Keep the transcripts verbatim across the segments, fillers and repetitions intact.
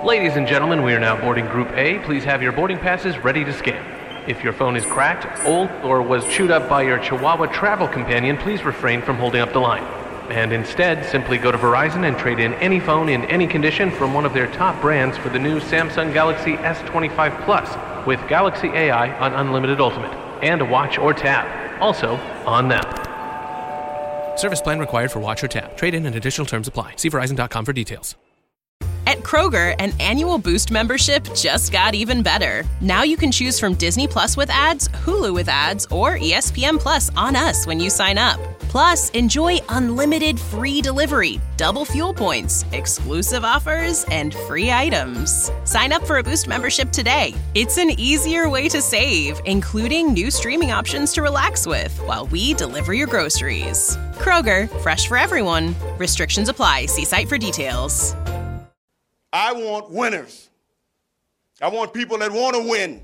Ladies and gentlemen, we are now boarding Group A. Please have your boarding passes ready to scan. If your phone is cracked, old, or was chewed up by your Chihuahua travel companion, please refrain from holding up the line. And instead, simply go to Verizon and trade in any phone in any condition from one of their top brands for the new Samsung Galaxy S twenty-five Plus with Galaxy A I on Unlimited Ultimate and a watch or tab. Also, on them. Service plan required for watch or tab. Trade-in and additional terms apply. See Verizon dot com for details. At Kroger, an annual Boost membership just got even better. Now you can choose from Disney Plus with ads, Hulu with ads, or E S P N Plus on us when you sign up. Plus, enjoy unlimited free delivery, double fuel points, exclusive offers, and free items. Sign up for a Boost membership today. It's an easier way to save, including new streaming options to relax with while we deliver your groceries. Kroger, fresh for everyone. Restrictions apply. See site for details. I want winners. I want people that want to win.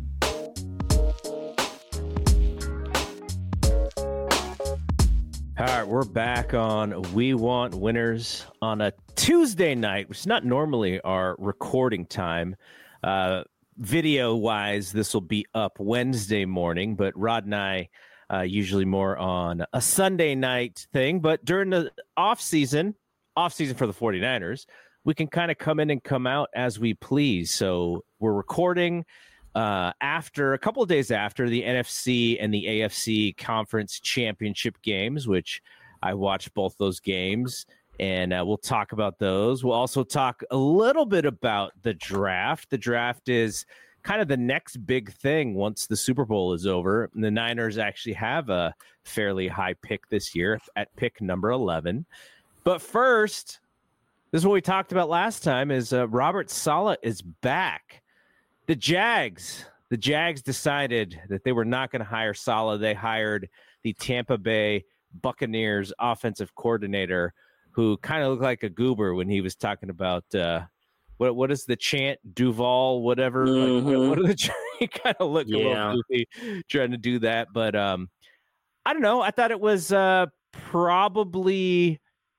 All right, we're back on We Want Winners on a Tuesday night, which is not normally our recording time. Uh, video-wise, this will be up Wednesday morning, but Rod and I uh, usually more on a Sunday night thing. But during the off-season, off-season for the 49ers, we can kind of come in and come out as we please. So we're recording uh, after a couple of days after the N F C and the A F C conference championship games, which I watched both those games, and uh, we'll talk about those. We'll also talk a little bit about the draft. The draft is kind of the next big thing once the Super Bowl is over. And the Niners actually have a fairly high pick this year at pick number eleven. But first, this is what we talked about last time, is uh, Robert Saleh is back. The Jags, the Jags decided that they were not going to hire Saleh. They hired the Tampa Bay Buccaneers offensive coordinator, who kind of looked like a goober when he was talking about, uh, what what is the chant, Duval, whatever. Mm-hmm. Like, what are the chant? He kind of looked Yeah. a little goofy trying to do that. But um, I don't know. I thought it was uh, probably...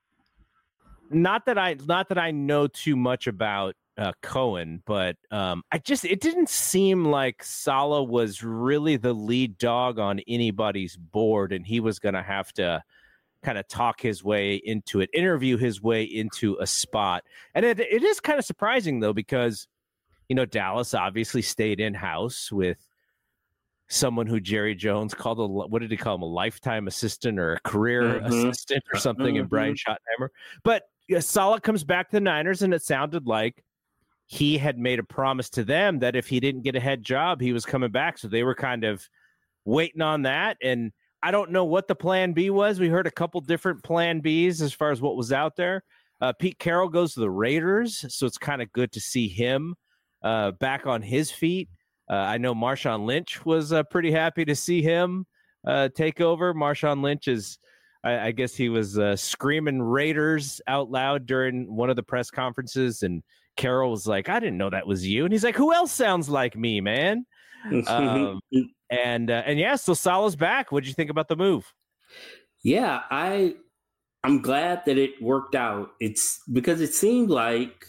Not that I, not that I know too much about uh, Cohen, but um, I just it didn't seem like Saleh was really the lead dog on anybody's board, and he was going to have to kind of talk his way into it, interview his way into a spot. And it it is kind of surprising though, because you know Dallas obviously stayed in house with someone who Jerry Jones called a, what did he call him, a lifetime assistant or a career Mm-hmm. assistant or something, Mm-hmm. and Brian Schottenheimer, but. Yeah, Saleh comes back to the Niners, and it sounded like he had made a promise to them that if he didn't get a head job, he was coming back. So they were kind of waiting on that. And I don't know what the plan B was. We heard a couple different plan Bs as far as what was out there. Uh, Pete Carroll goes to the Raiders, so it's kind of good to see him uh, back on his feet. Uh, I know Marshawn Lynch was uh, pretty happy to see him uh, take over. Marshawn Lynch is... I guess he was uh, screaming Raiders out loud during one of the press conferences, and Carroll was like, I didn't know that was you. And he's like, who else sounds like me, man? um, and, uh, and yeah, so Saleh's back. What'd you think about the move? Yeah, I, I'm glad that it worked out. It's because it seemed like,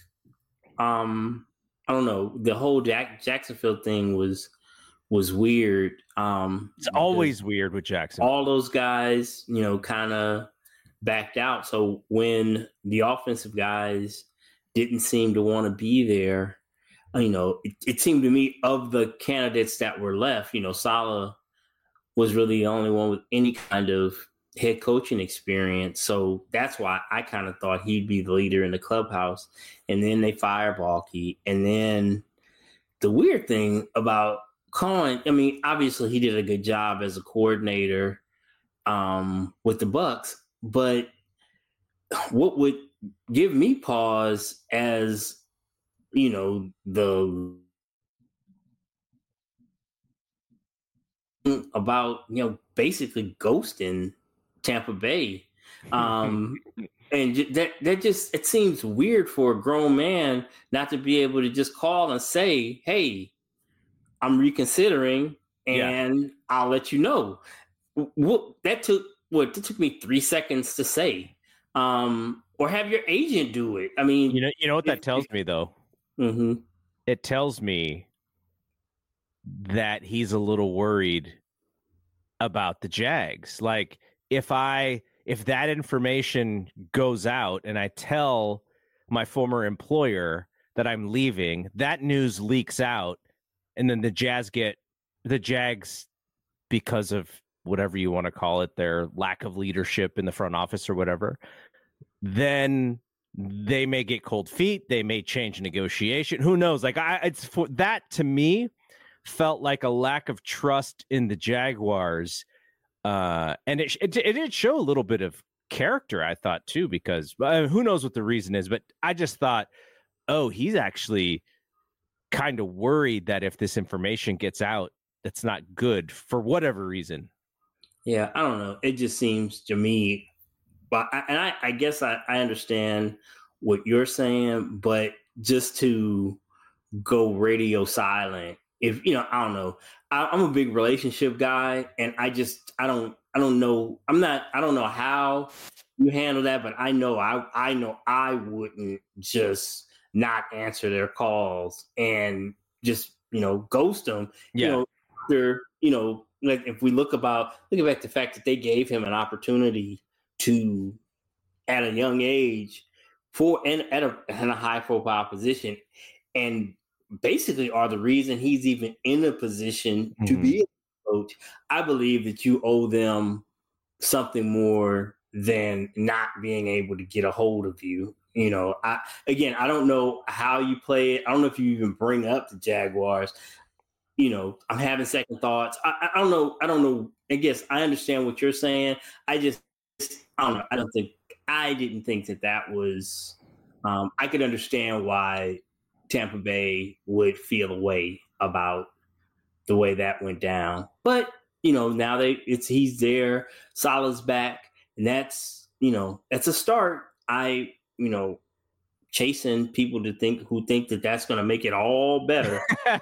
um, I don't know, the whole Jack, Jacksonville thing was, was weird. Um, it's always weird with Jackson. All those guys, you know, kind of backed out. So when the offensive guys didn't seem to want to be there, you know, it, it seemed to me of the candidates that were left, you know, Saleh was really the only one with any kind of head coaching experience. So that's why I kind of thought he'd be the leader in the clubhouse. And then they fire Balky. And then the weird thing about Cohen, I mean, obviously he did a good job as a coordinator um, with the Bucs, but what would give me pause as, you know, the about, you know, basically ghosting Tampa Bay. Um, and that, that just, it seems weird for a grown man not to be able to just call and say, hey, I'm reconsidering, and yeah. I'll let you know. What that took, what it took me three seconds to say, um, or have your agent do it. I mean, you know, you know what that tells me though. Mm-hmm. it tells me that he's a little worried about the Jags. Like if I if that information goes out and I tell my former employer that I'm leaving, that news leaks out, and then the Jazz get the Jags, because of whatever you want to call it, their lack of leadership in the front office or whatever, then they may get cold feet. They may change negotiation. Who knows? Like I, it's for that to me felt like a lack of trust in the Jaguars. Uh, and it, it, it did show a little bit of character, I thought, too, because uh, who knows what the reason is. But I just thought, oh, he's actually kind of worried that if this information gets out, that's not good for whatever reason. Yeah, I don't know. It just seems to me, but I, and I, I guess I, I understand what you're saying, but just to go radio silent, if you know, I don't know. I, I'm a big relationship guy, and I just I don't I don't know. I'm not. I don't know how you handle that, but I know I I know I wouldn't just not answer their calls and just you know ghost them. Yeah. You know, after you know, like if we look about look at the fact that they gave him an opportunity to, at a young age, for and at a, in a high profile position, and basically are the reason he's even in a position mm-hmm. to be a coach. I believe that you owe them something more than not being able to get a hold of you. You know, I again, I don't know how you play it. I don't know if you even bring up the Jaguars. You know, I'm having second thoughts. I, I don't know. I don't know. I guess I understand what you're saying. I just, I don't know. I don't think, I didn't think that that was, um, I could understand why Tampa Bay would feel a way about the way that went down. But, you know, now they it's he's there, Salah's back, and that's, you know, that's a start. I, you know, chasing people to think who think that that's going to make it all better.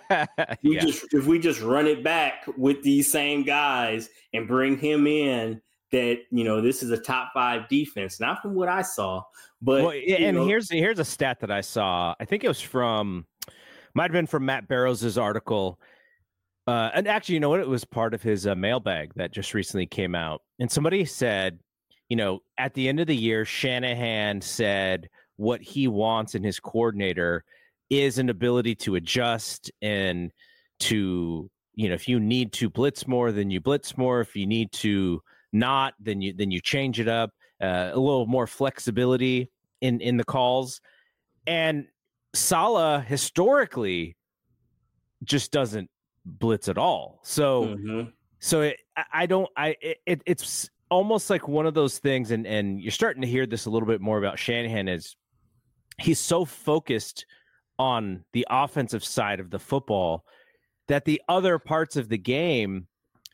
we yeah. just if we just run it back with these same guys and bring him in, that, you know, this is a top five defense, not from what I saw, but well, and know, here's here's a stat that I saw. I think it was from might have been from Matt Barrows' article. Uh, and actually, you know what? It was part of his uh, mailbag that just recently came out. And somebody said, you know, at the end of the year, Shanahan said what he wants in his coordinator is an ability to adjust and to, you know, if you need to blitz more, then you blitz more. If you need to not, then you then you change it up. Uh, a little more flexibility in in the calls. And Saleh historically just doesn't blitz at all. So mm-hmm. so it, I don't I it, it's almost like one of those things, and and you're starting to hear this a little bit more about Shanahan, is he's so focused on the offensive side of the football that the other parts of the game,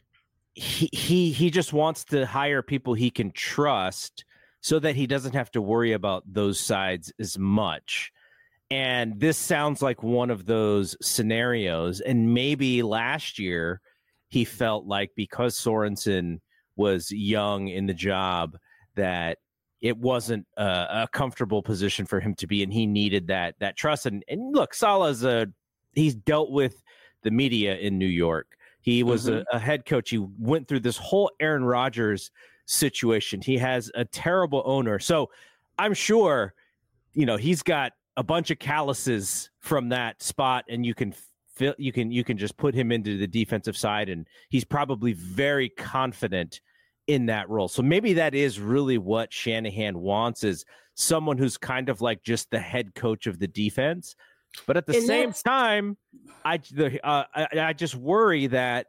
he he he just wants to hire people he can trust so that he doesn't have to worry about those sides as much. And this sounds like one of those scenarios. And maybe last year he felt like because Sorensen was young in the job that it wasn't a, a comfortable position for him to be, and he needed that that trust. And, and look, Saleh's a he's dealt with the media in New York. He was mm-hmm. a, a head coach. He went through this whole Aaron Rodgers situation. He has a terrible owner. So I'm sure, you know, he's got a bunch of calluses from that spot, and you can feel, you can, you can just put him into the defensive side, and he's probably very confident in that role. So maybe that is really what Shanahan wants, is someone who's kind of like just the head coach of the defense. But at the and same time, I, the, uh, I I just worry that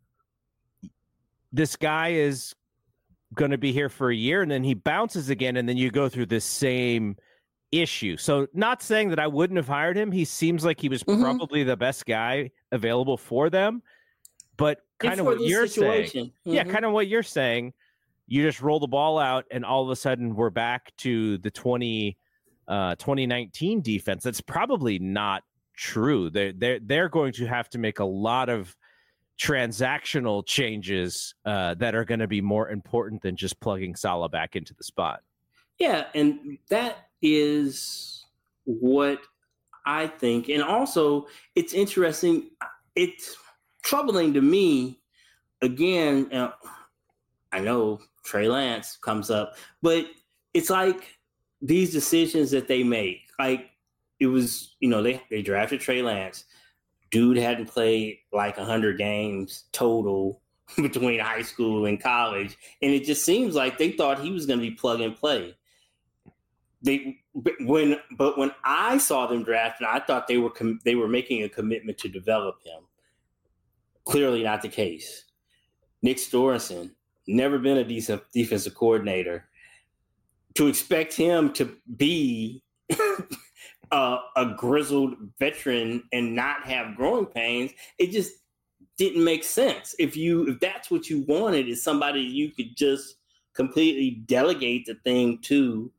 this guy is going to be here for a year and then he bounces again, and then you go through this same issue. So not saying that I wouldn't have hired him. He seems like he was mm-hmm. probably the best guy available for them. But kind of what you're situation. saying, mm-hmm. yeah, kind of what you're saying, you just roll the ball out and all of a sudden we're back to the twenty, uh, twenty nineteen defense. That's probably not true. They're, they're, they're going to have to make a lot of transactional changes uh, that are going to be more important than just plugging Saleh back into the spot. Yeah, and that is what I think. And also, it's interesting. It's troubling to me. Again, uh, I know Trey Lance comes up, but it's like these decisions that they make. Like it was, you know, they, they drafted Trey Lance. Dude hadn't played like one hundred games total between high school and college. And it just seems like they thought he was going to be plug and play. They when but when I saw them drafting, I thought they were com- they were making a commitment to develop him. Clearly not the case. Nick Sorensen, never been a decent defensive coordinator. To expect him to be uh, a grizzled veteran and not have growing pains, it just didn't make sense. If you if that's what you wanted, is somebody you could just completely delegate the thing to.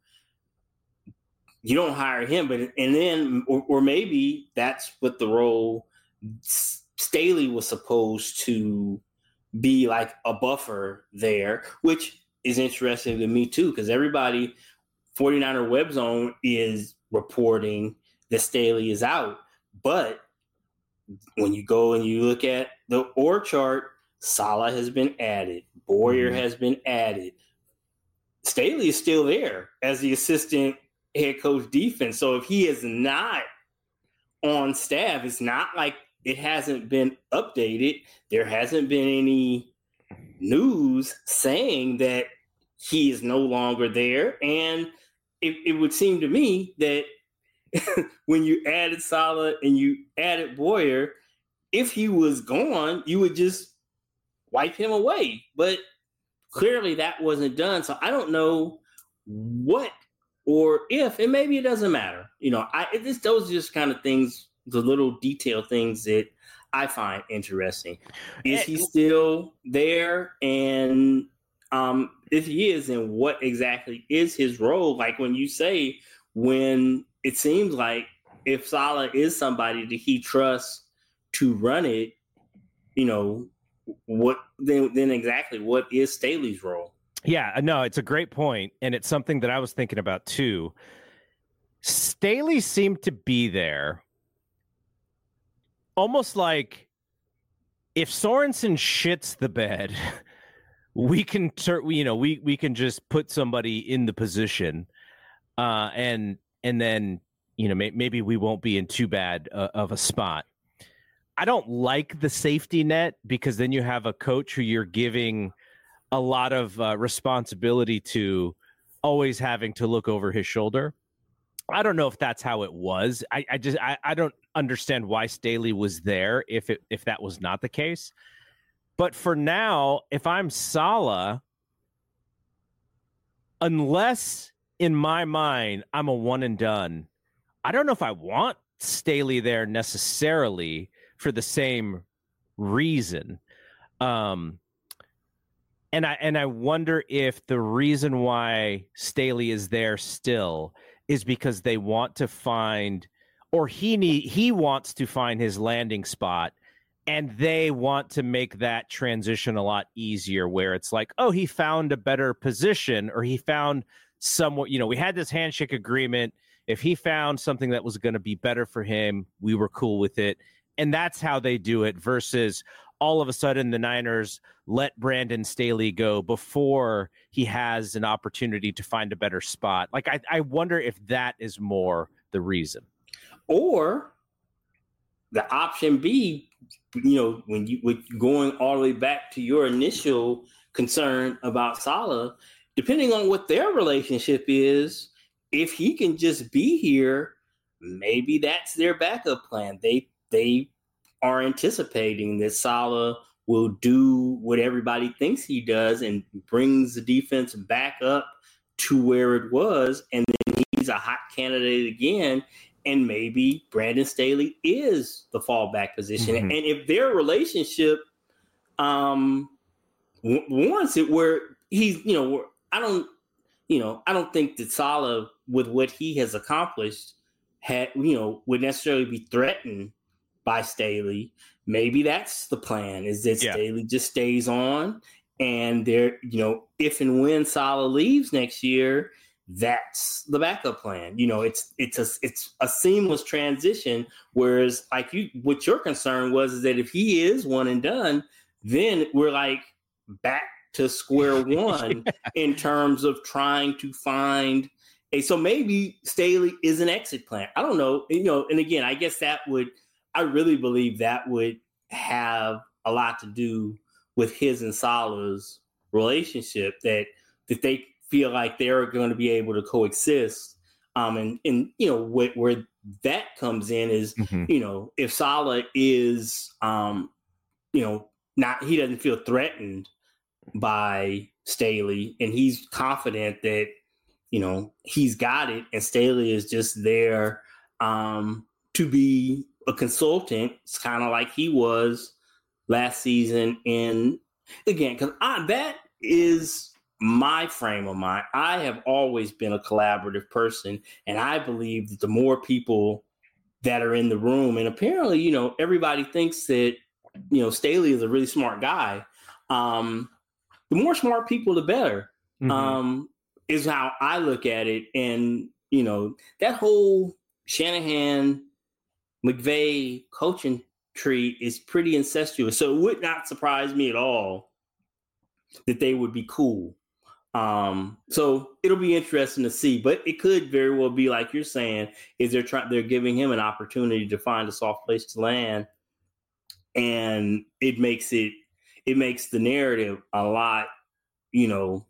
You don't hire him, but and then or, or maybe that's what the role Staley was supposed to be, like a buffer there, which is interesting to me too, because everybody, forty-niner Web Zone is reporting that Staley is out, but when you go and you look at the org chart, Saleh has been added, Boyer mm-hmm. has been added, Staley is still there as the assistant head coach defense. So if he is not on staff, it's not like it hasn't been updated. There hasn't been any news saying that he is no longer there. And it, it would seem to me that when you added Saleh and you added Boyer, if he was gone, you would just wipe him away. But clearly that wasn't done. So I don't know what or if, and maybe it doesn't matter. You know, I it, this, those are just kind of things, the little detail things that I find interesting. Is he still there? And um, if he is, then what exactly is his role? Like when you say, when it seems like if Saleh is somebody that he trusts to run it, you know, what then, then exactly what is Staley's role? Yeah, no, it's a great point, and it's something that I was thinking about too. Staley seemed to be there almost like if Sorensen shits the bed, we can tur- you know, we we can just put somebody in the position, uh, and and then you know may- maybe we won't be in too bad uh, of a spot. I don't like the safety net because then you have a coach who you're giving a lot of uh, responsibility to, always having to look over his shoulder. I don't know if that's how it was. I, I just I, I don't understand why Staley was there if it if that was not the case. But for now, if I'm Saleh, unless in my mind I'm a one and done, I don't know if I want Staley there necessarily for the same reason. Um, and I and I wonder if the reason why Staley is there still is because they want to find, or he need he wants to find his landing spot, and they want to make that transition a lot easier, where it's like, oh, he found a better position, or he found somewhat, you know, we had this handshake agreement. If he found something that was going to be better for him, we were cool with it. And that's how they do it, versus all of a sudden the Niners let Brandon Staley go before he has an opportunity to find a better spot. Like, I, I wonder if that is more the reason. Or the option B, you know, when you with going all the way back to your initial concern about Saleh, depending on what their relationship is, if he can just be here, maybe that's their backup plan. They they are anticipating that Saleh will do what everybody thinks he does and brings the defense back up to where it was, and then he's a hot candidate again, and maybe Brandon Staley is the fallback position. Mm-hmm. And if their relationship um, w- wants it, where he's, you know, I don't, you know, I don't think that Saleh, with what he has accomplished, had, you know, would necessarily be threatened by Staley. Maybe that's the plan, is that yeah. Staley just stays on, and there, you know, if and when Saleh leaves next year, that's the backup plan. You know, it's it's a it's a seamless transition. Whereas, like you, what your concern was is that if he is one and done, then we're like back to square one yeah. in terms of trying to find a. So maybe Staley is an exit plan. I don't know. You know, and again, I guess that would. I really believe that would have a lot to do with his and Salah's relationship. That that they feel like they're going to be able to coexist. Um, and, and, you know, wh- where that comes in is, mm-hmm. you know, if Salah is, um, you know, not, he doesn't feel threatened by Staley and he's confident that, you know, he's got it and Staley is just there um, to be a consultant. It's kind of like he was last season. And again, because that is my frame of mind. I have always been a collaborative person, and I believe that the more people that are in the room, and apparently, you know, everybody thinks that, you know, Staley is a really smart guy. Um, the more smart people, the better, mm-hmm. um, is how I look at it. And, you know, that whole Shanahan, McVay coaching tree is pretty incestuous. So it would not surprise me at all that they would be cool. Um, so it'll be interesting to see, but it could very well be like you're saying, is they're trying, they're giving him an opportunity to find a soft place to land. And it makes it, it makes the narrative a lot, you know,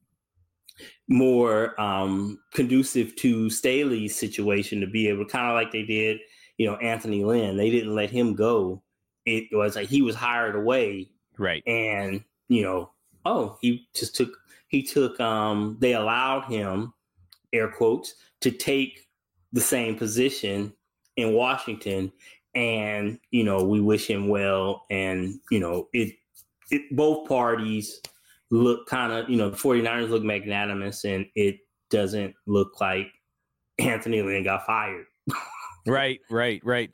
more, um, conducive to Staley's situation to be able to kind of like they did, you know, Anthony Lynn, they didn't let him go. It was like, he was hired away. Right. And, you know, oh, he just took, He took, um, they allowed him, air quotes, to take the same position in Washington. And, you know, we wish him well. And, you know, it, it both parties look kind of, you know, the 49ers look magnanimous and it doesn't look like Anthony Lynn got fired. Right, right, right.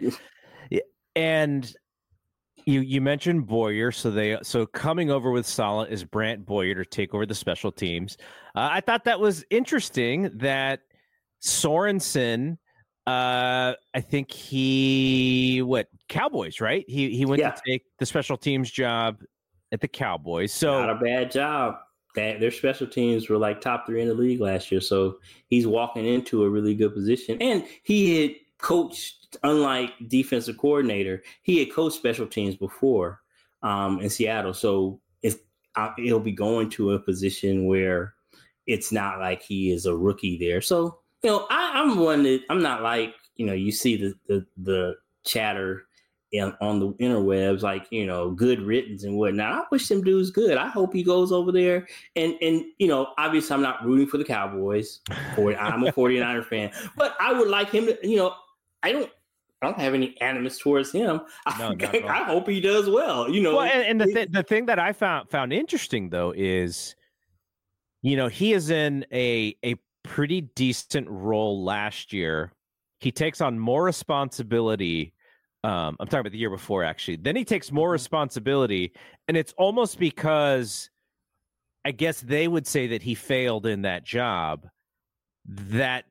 And You you mentioned Boyer, so they so coming over with Saleh is Brant Boyer to take over the special teams. Uh, I thought that was interesting that Sorensen, uh, I think he what Cowboys, right? He he went yeah. to take the special teams job at the Cowboys. So not a bad job. That their special teams were like top three in the league last year. So he's walking into a really good position, and he had coached. Unlike defensive coordinator, he had coached special teams before um, in Seattle. So it's, uh, he'll be going to a position where it's not like he is a rookie there. So, you know, I, I'm one that I'm not like, you know, you see the, the, the chatter in, on the interwebs, like, you know, good riddance and whatnot. I wish them dudes good. I hope he goes over there. And, and you know, obviously I'm not rooting for the Cowboys. I'm a 49er fan. But I would like him to, you know, I don't, I don't have any animus towards him. No, I, I hope he does well. You know, well, and, and the th- the thing that I found found interesting though is, you know, he is in a a pretty decent role last year. He takes on more responsibility. Um, I'm talking about the year before, actually. Then he takes more responsibility, and it's almost because I guess they would say that he failed in that job. That.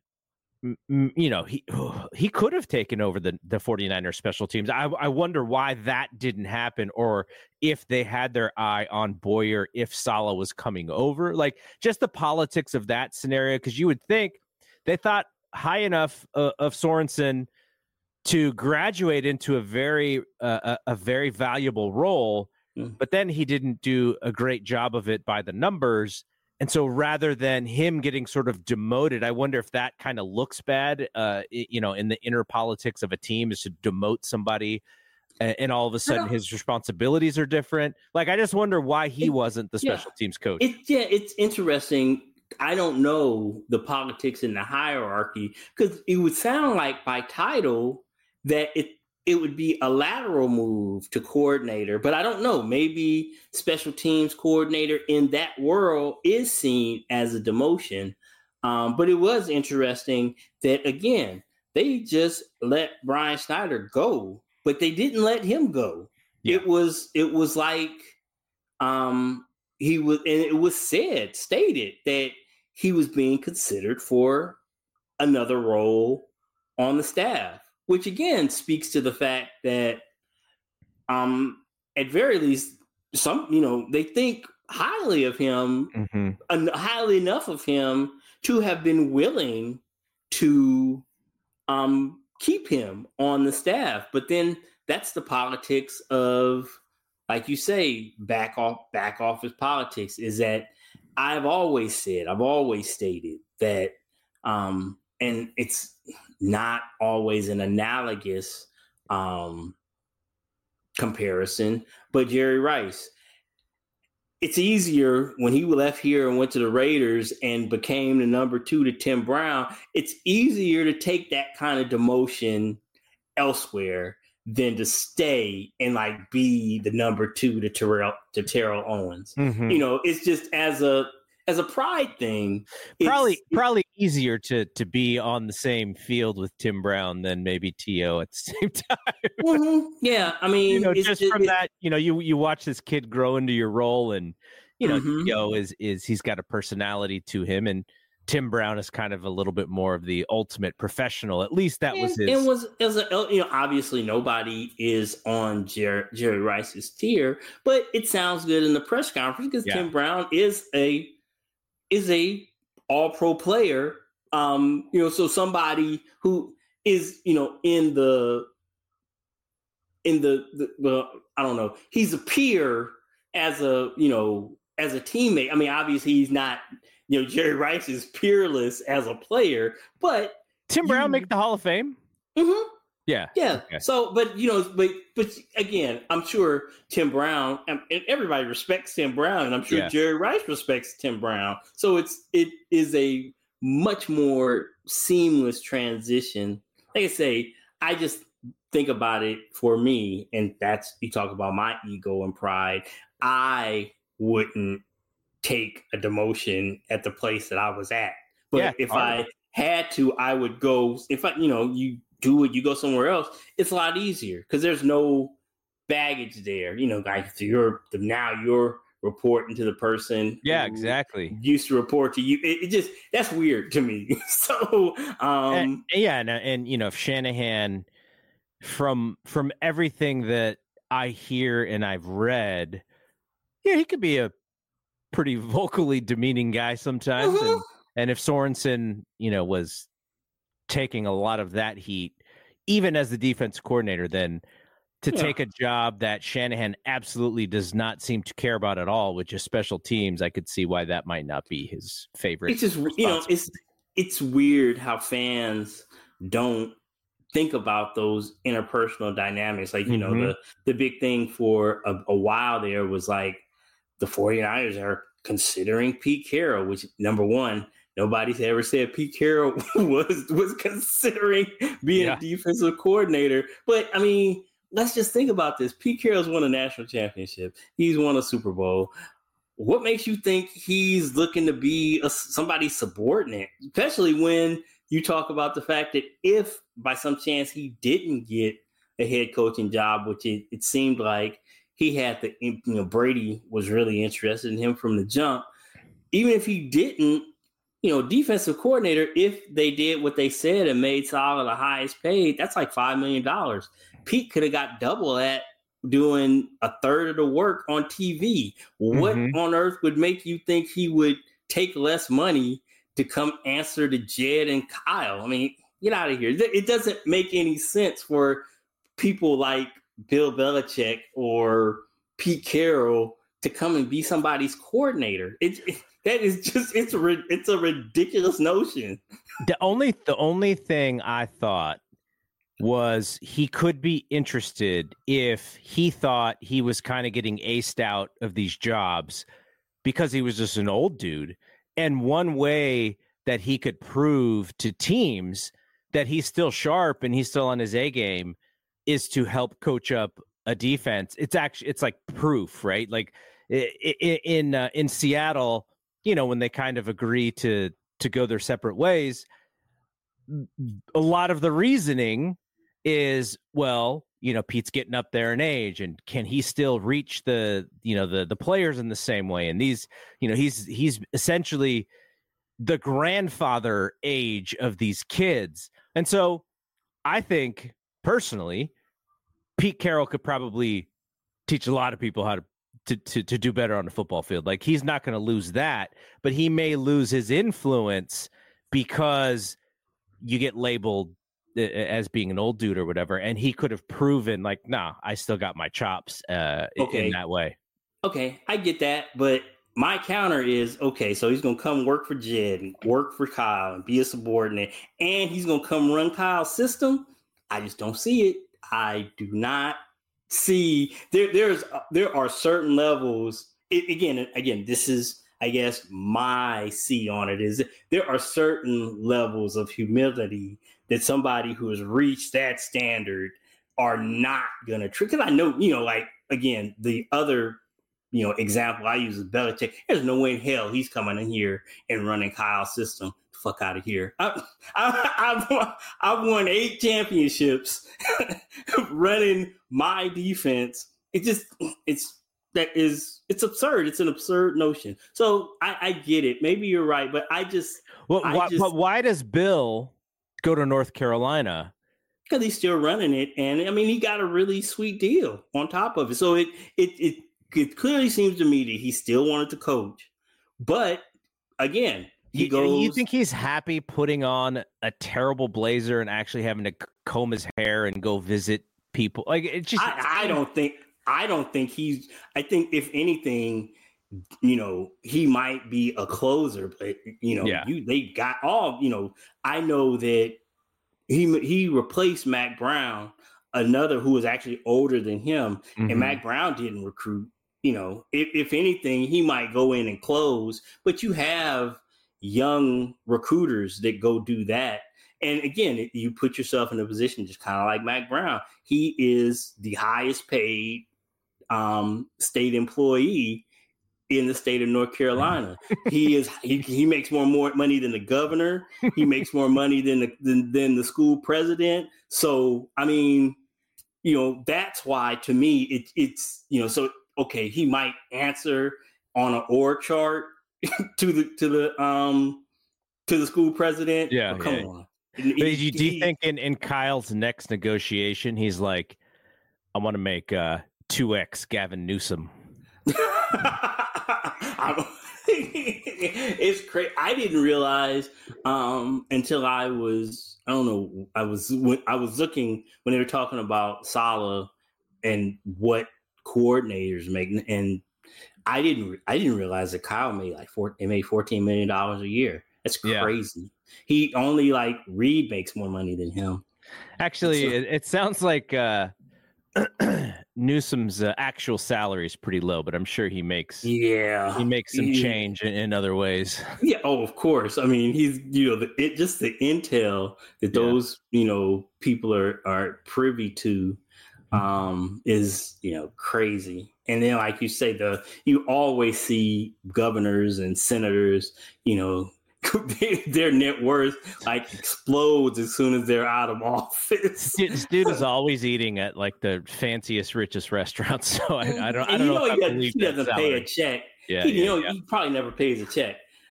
You know, he he could have taken over the, the 49ers special teams. I, I wonder why that didn't happen, or if they had their eye on Boyer, if Saleh was coming over. Like, just the politics of that scenario, because you would think they thought high enough uh, of Sorensen to graduate into a very uh, a, a very valuable role, mm. but then he didn't do a great job of it by the numbers. And so rather than him getting sort of demoted, I wonder if that kind of looks bad, uh, you know, in the inner politics of a team is to demote somebody and, and all of a sudden his responsibilities are different. Like, I just wonder why he it, wasn't the special yeah. teams coach. It, yeah, it's interesting. I don't know the politics in the hierarchy because it would sound like by title that it, it would be a lateral move to coordinator, but I don't know. Maybe special teams coordinator in that world is seen as a demotion. Um, but it was interesting that, again, they just let Brian Schneider go, but they didn't let him go. Yeah. It was it was like um, he was, and it was said, stated that he was being considered for another role on the staff, which again speaks to the fact that, um, at very least, some, you know, they think highly of him, mm-hmm. en- highly enough of him to have been willing to um, keep him on the staff. But then that's the politics of, like you say, back off, back office politics. Is that I've always said, I've always stated that, um, and it's not always an analogous um, comparison, but Jerry Rice. It's easier when he left here and went to the Raiders and became the number two to Tim Brown. It's easier to take that kind of demotion elsewhere than to stay and like be the number two to Terrell to Terrell Owens. Mm-hmm. You know, it's just as a as a pride thing. Probably it's, probably easier to to be on the same field with Tim Brown than maybe T O at the same time. Mm-hmm. Yeah, I mean, you know, it's, just it, from it, that, you know, you you watch this kid grow into your role, and you know, mm-hmm. T O is is he's got a personality to him, and Tim Brown is kind of a little bit more of the ultimate professional. At least that and, was his. It was as a, you know, obviously nobody is on Jerry, Jerry Rice's tier, but it sounds good in the press conference because yeah. Tim Brown is a is a all pro player. Um, you know, so somebody who is, you know, in the in the, the the I don't know, he's a peer as a, you know, as a teammate. I mean, obviously he's not, you know, Jerry Rice is peerless as a player, but Tim you, Brown make the Hall of Fame? Mm-hmm. Yeah. Yeah. Okay. So, but, you know, but, but again, I'm sure Tim Brown, and everybody respects Tim Brown, and I'm sure yeah. Jerry Rice respects Tim Brown. So it's, it is a much more seamless transition. Like I say, I just think about it for me, and that's, you talk about my ego and pride. I wouldn't take a demotion at the place that I was at. But yeah, if I had to, I would go, if I, you know, you do it, you go somewhere else, it's a lot easier because there's no baggage there. You know, like so you're now you're reporting to the person. Yeah, exactly. Used to report to you. It, it just, that's weird to me. so, um, and, yeah. And, and, you know, if Shanahan, from, from everything that I hear and I've read, yeah, he could be a pretty vocally demeaning guy sometimes. Mm-hmm. And, and if Sorensen, you know, was taking a lot of that heat, even as the defense coordinator, then to yeah. take a job that Shanahan absolutely does not seem to care about at all, which is special teams, I could see why that might not be his favorite. It's just, you know, it's it's weird how fans don't think about those interpersonal dynamics. Like, you mm-hmm. know, the, the big thing for a, a while there was like the 49ers are considering Pete Carroll, which, number one, nobody's ever said Pete Carroll was was considering being yeah. a defensive coordinator. But, I mean, let's just think about this. Pete Carroll's won a national championship. He's won a Super Bowl. What makes you think he's looking to be a, somebody's subordinate, especially when you talk about the fact that if by some chance he didn't get a head coaching job, which it, it seemed like he had the, you know, Brady was really interested in him from the jump. Even if he didn't, you know, defensive coordinator, if they did what they said and made Saleh the highest paid, that's like five million dollars. Pete could have got double that doing a third of the work on T V. What mm-hmm. on earth would make you think he would take less money to come answer to Jed and Kyle? I mean, get out of here. It doesn't make any sense for people like Bill Belichick or Pete Carroll to come and be somebody's coordinator. It, it that is just it's a it's a ridiculous notion. The only the only thing I thought was he could be interested if he thought he was kind of getting aced out of these jobs because he was just an old dude. And one way that he could prove to teams that he's still sharp and he's still on his A game is to help coach up a defense. It's actually, it's like proof, right? Like in, uh, in Seattle, you know, when they kind of agree to, to go their separate ways, a lot of the reasoning is, well, you know, Pete's getting up there in age, and can he still reach the, you know, the, the players in the same way? And these, you know, he's, he's essentially the grandfather age of these kids. And so I think personally, Pete Carroll could probably teach a lot of people how to To, to, to do better on the football field. Like, he's not going to lose that, but he may lose his influence because you get labeled as being an old dude or whatever. And he could have proven like, nah, I still got my chops uh, okay. in that way. Okay, I get that. But my counter is, okay, so he's going to come work for Jed and work for Kyle and be a subordinate, and he's going to come run Kyle's system. I just don't see it. I do not see there there's there are certain levels. It, again again this is, I guess, my C on it is there are certain levels of humility that somebody who has reached that standard are not gonna trick. Because I know, you know, like, again, the other, you know, example I use is Belichick. There's no way in hell he's coming in here and running Kyle's system. Fuck out of here. I, I, I've, won, I've won eight championships running my defense. It just, it's, that is, it's absurd. It's an absurd notion. So I, I get it. Maybe you're right, but I just. Well, I why, just, but why does Bill go to North Carolina? Because he's still running it. And I mean, he got a really sweet deal on top of it. So it, it, it, it clearly seems to me that he still wanted to coach. But again, He you, goes, you think he's happy putting on a terrible blazer and actually having to comb his hair and go visit people? Like, it just. I, I don't think. I don't think he's. I think if anything, you know, he might be a closer. But you know, yeah. you they got all. You know, I know that he he replaced Mac Brown, another who was actually older than him, mm-hmm. and Mac Brown didn't recruit. You know, if if anything, he might go in and close. But you have young recruiters that go do that. And again, you put yourself in a position just kind of like Mac Brown. He is the highest paid um, state employee in the state of North Carolina. he is he, he makes more more money than the governor. He makes more money than the than, than the school president. So I mean, you know, that's why to me it, it's, you know, so okay, he might answer on an org chart to the to the um to the school president. Yeah, oh, come yeah. on. But do you, do you think in, in Kyle's next negotiation, he's like, I want to make uh, two X Gavin Newsom? It's crazy. I didn't realize um, until I was, I don't know, I was when I was looking when they were talking about Saleh and what coordinators make, and I didn't, I didn't realize that Kyle made like four, they made fourteen million dollars a year. That's crazy. Yeah. He only like Reed makes more money than him. Actually, so, it, it sounds like uh, Newsom's uh, actual salary is pretty low, but I'm sure he makes yeah he makes some he, change in, in other ways. Yeah, oh, of course. I mean, he's you know the, it just the intel that those yeah. you know people are are privy to um, is you know crazy. And then, like you say, the you always see governors and senators, you know. Their net worth like explodes as soon as they're out of office. This dude is always eating at like the fanciest, richest restaurants. So I, I don't, I don't you know. know if he, I does, he doesn't pay a check. Yeah, he, yeah, you know, yeah. he probably never pays a check.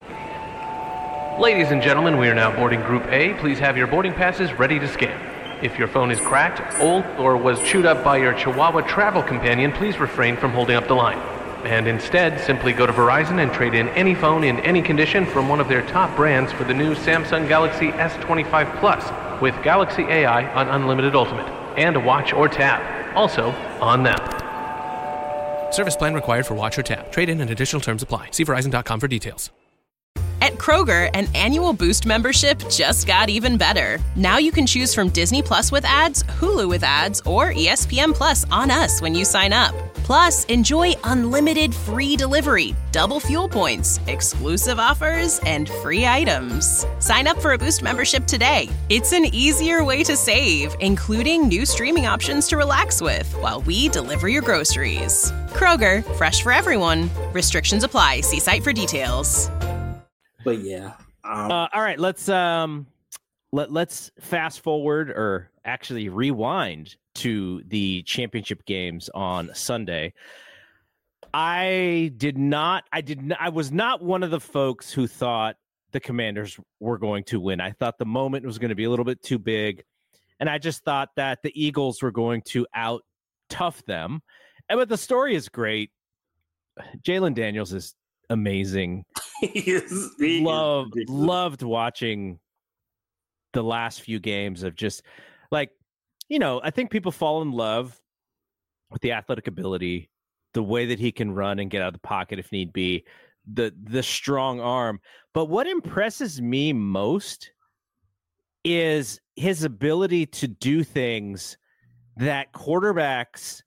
Ladies and gentlemen, we are now boarding Group A. Please have your boarding passes ready to scan. If your phone is cracked, old, or was chewed up by your Chihuahua travel companion, please refrain from holding up the line. And instead, simply go to Verizon and trade in any phone in any condition from one of their top brands for the new Samsung Galaxy S twenty-five Plus with Galaxy A I on Unlimited Ultimate and a watch or tab. Also on them. Service plan required for watch or tab. Trade-in and additional terms apply. See Verizon dot com for details. At Kroger, an annual Boost membership just got even better. Now you can choose from Disney Plus with ads, Hulu with ads, or E S P N Plus on us when you sign up. Plus, enjoy unlimited free delivery, double fuel points, exclusive offers, and free items. Sign up for a Boost membership today. It's an easier way to save, including new streaming options to relax with while we deliver your groceries. Kroger, fresh for everyone. Restrictions apply. See site for details. But yeah. Um, uh, all right, let's um, let let's fast forward, or actually rewind to the championship games on Sunday. I did not. I did. Not, I was not one of the folks who thought the Commanders were going to win. I thought the moment was going to be a little bit too big. And I just thought that the Eagles were going to out tough them. And but the story is great. Jalen Daniels is amazing. he is, he loved is loved watching the last few games of just like, you know, I think people fall in love with the athletic ability, the way that he can run and get out of the pocket if need be, the the strong arm. But what impresses me most is his ability to do things that quarterbacks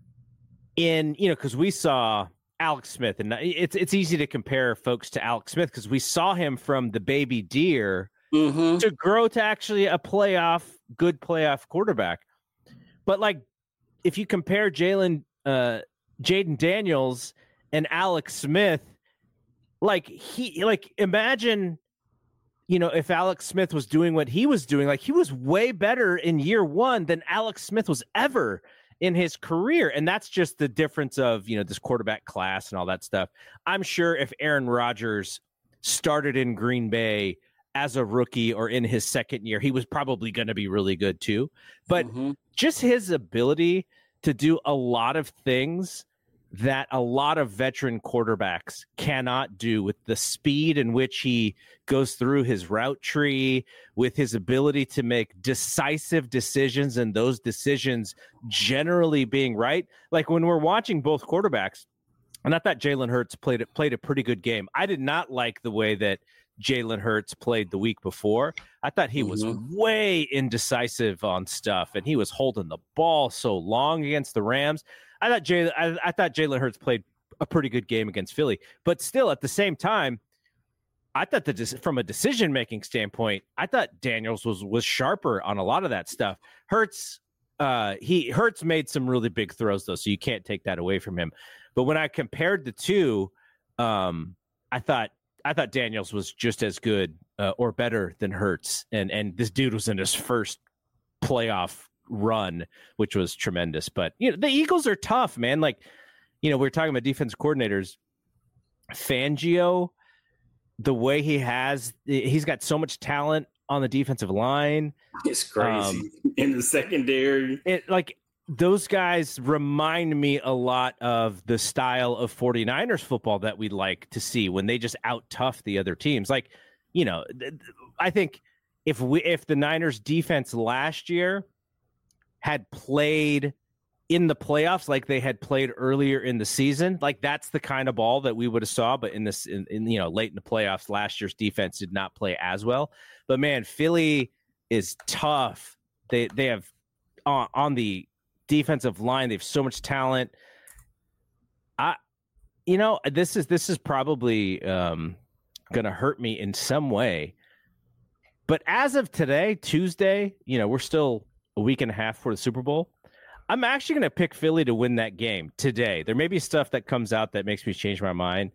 in, you know, because we saw Alex Smith, and it's it's easy to compare folks to Alex Smith because we saw him from the baby deer mm-hmm. to grow to actually a playoff, good playoff quarterback. But like, if you compare Jalen, uh, Jaden Daniels and Alex Smith, like he, like imagine, you know, if Alex Smith was doing what he was doing, like he was way better in year one than Alex Smith was ever in his career. And that's just the difference of, you know, this quarterback class and all that stuff. I'm sure if Aaron Rodgers started in Green Bay as a rookie or in his second year, he was probably going to be really good too. But mm-hmm. just his ability to do a lot of things that a lot of veteran quarterbacks cannot do, with the speed in which he goes through his route tree, with his ability to make decisive decisions and those decisions generally being right. Like when we're watching both quarterbacks, and I thought Jalen Hurts played it, played a pretty good game. I did not like the way that Jalen Hurts played the week before. I thought he mm-hmm. was way indecisive on stuff, and he was holding the ball so long against the Rams. I thought Jalen, I, I thought Jalen Hurts played a pretty good game against Philly, but still at the same time, I thought that from a decision making standpoint, I thought Daniels was was sharper on a lot of that stuff. Hurts, uh, he Hurts made some really big throws though, so you can't take that away from him. But when I compared the two, um, I thought I thought Daniels was just as good uh, or better than Hurts, and and this dude was in his first playoff run, which was tremendous. But you know, the Eagles are tough, man. Like, you know, we we're talking about defense coordinators. Fangio, the way he has, he's got so much talent on the defensive line. It's crazy. Um, in the secondary. It like those guys remind me a lot of the style of 49ers football that we like to see when they just out tough the other teams. Like, you know, I think if we if the Niners defense last year had played in the playoffs like they had played earlier in the season, like that's the kind of ball that we would have saw. But in this, in, in you know, late in the playoffs, last year's defense did not play as well. But man, Philly is tough. They they have on, on the defensive line, they have so much talent. I, you know, this is this is probably um, going to hurt me in some way. But as of today, Tuesday, you know, we're still a week and a half for the Super Bowl. I'm actually going to pick Philly to win that game today. There may be stuff that comes out that makes me change my mind,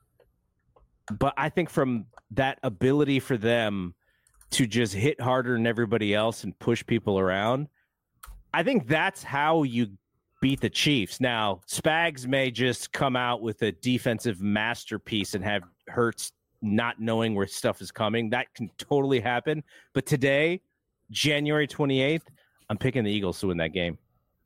but I think from that ability for them to just hit harder than everybody else and push people around, I think that's how you beat the Chiefs. Now, Spags may just come out with a defensive masterpiece and have Hurts not knowing where stuff is coming. That can totally happen. But today, January twenty-eighth, I'm picking the Eagles to win that game.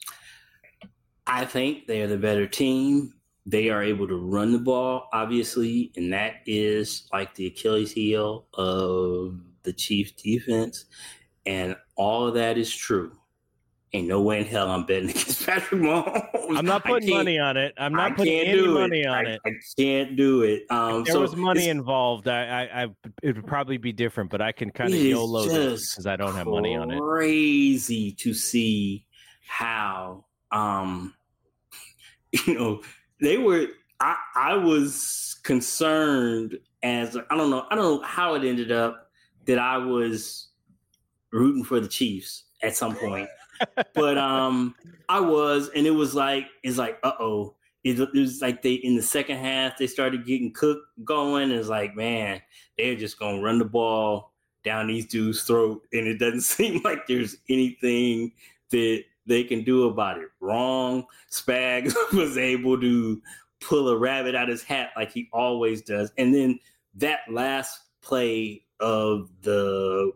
I think they are the better team. They are able to run the ball, obviously, and that is like the Achilles heel of the Chiefs defense. And all of that is true. Ain't no way in hell I'm betting against Patrick Mahomes. I'm not putting money on it. I'm not I putting any money it. on I, it. I can't do it. Um, if there so was money involved, I, I, I, it would probably be different, but I can kind of YOLO this because I don't have money on it. Crazy to see how, um, you know, they were, I, I was concerned as, I don't know, I don't know how it ended up that I was rooting for the Chiefs at some point. But um, I was, and it was like, it's like, uh-oh. It, it was like they, in the second half, they started getting cooked going. It's like, man, they're just going to run the ball down these dudes' throat. And it doesn't seem like there's anything that they can do about it. Wrong. Spags was able to pull a rabbit out of his hat like he always does. And then that last play of the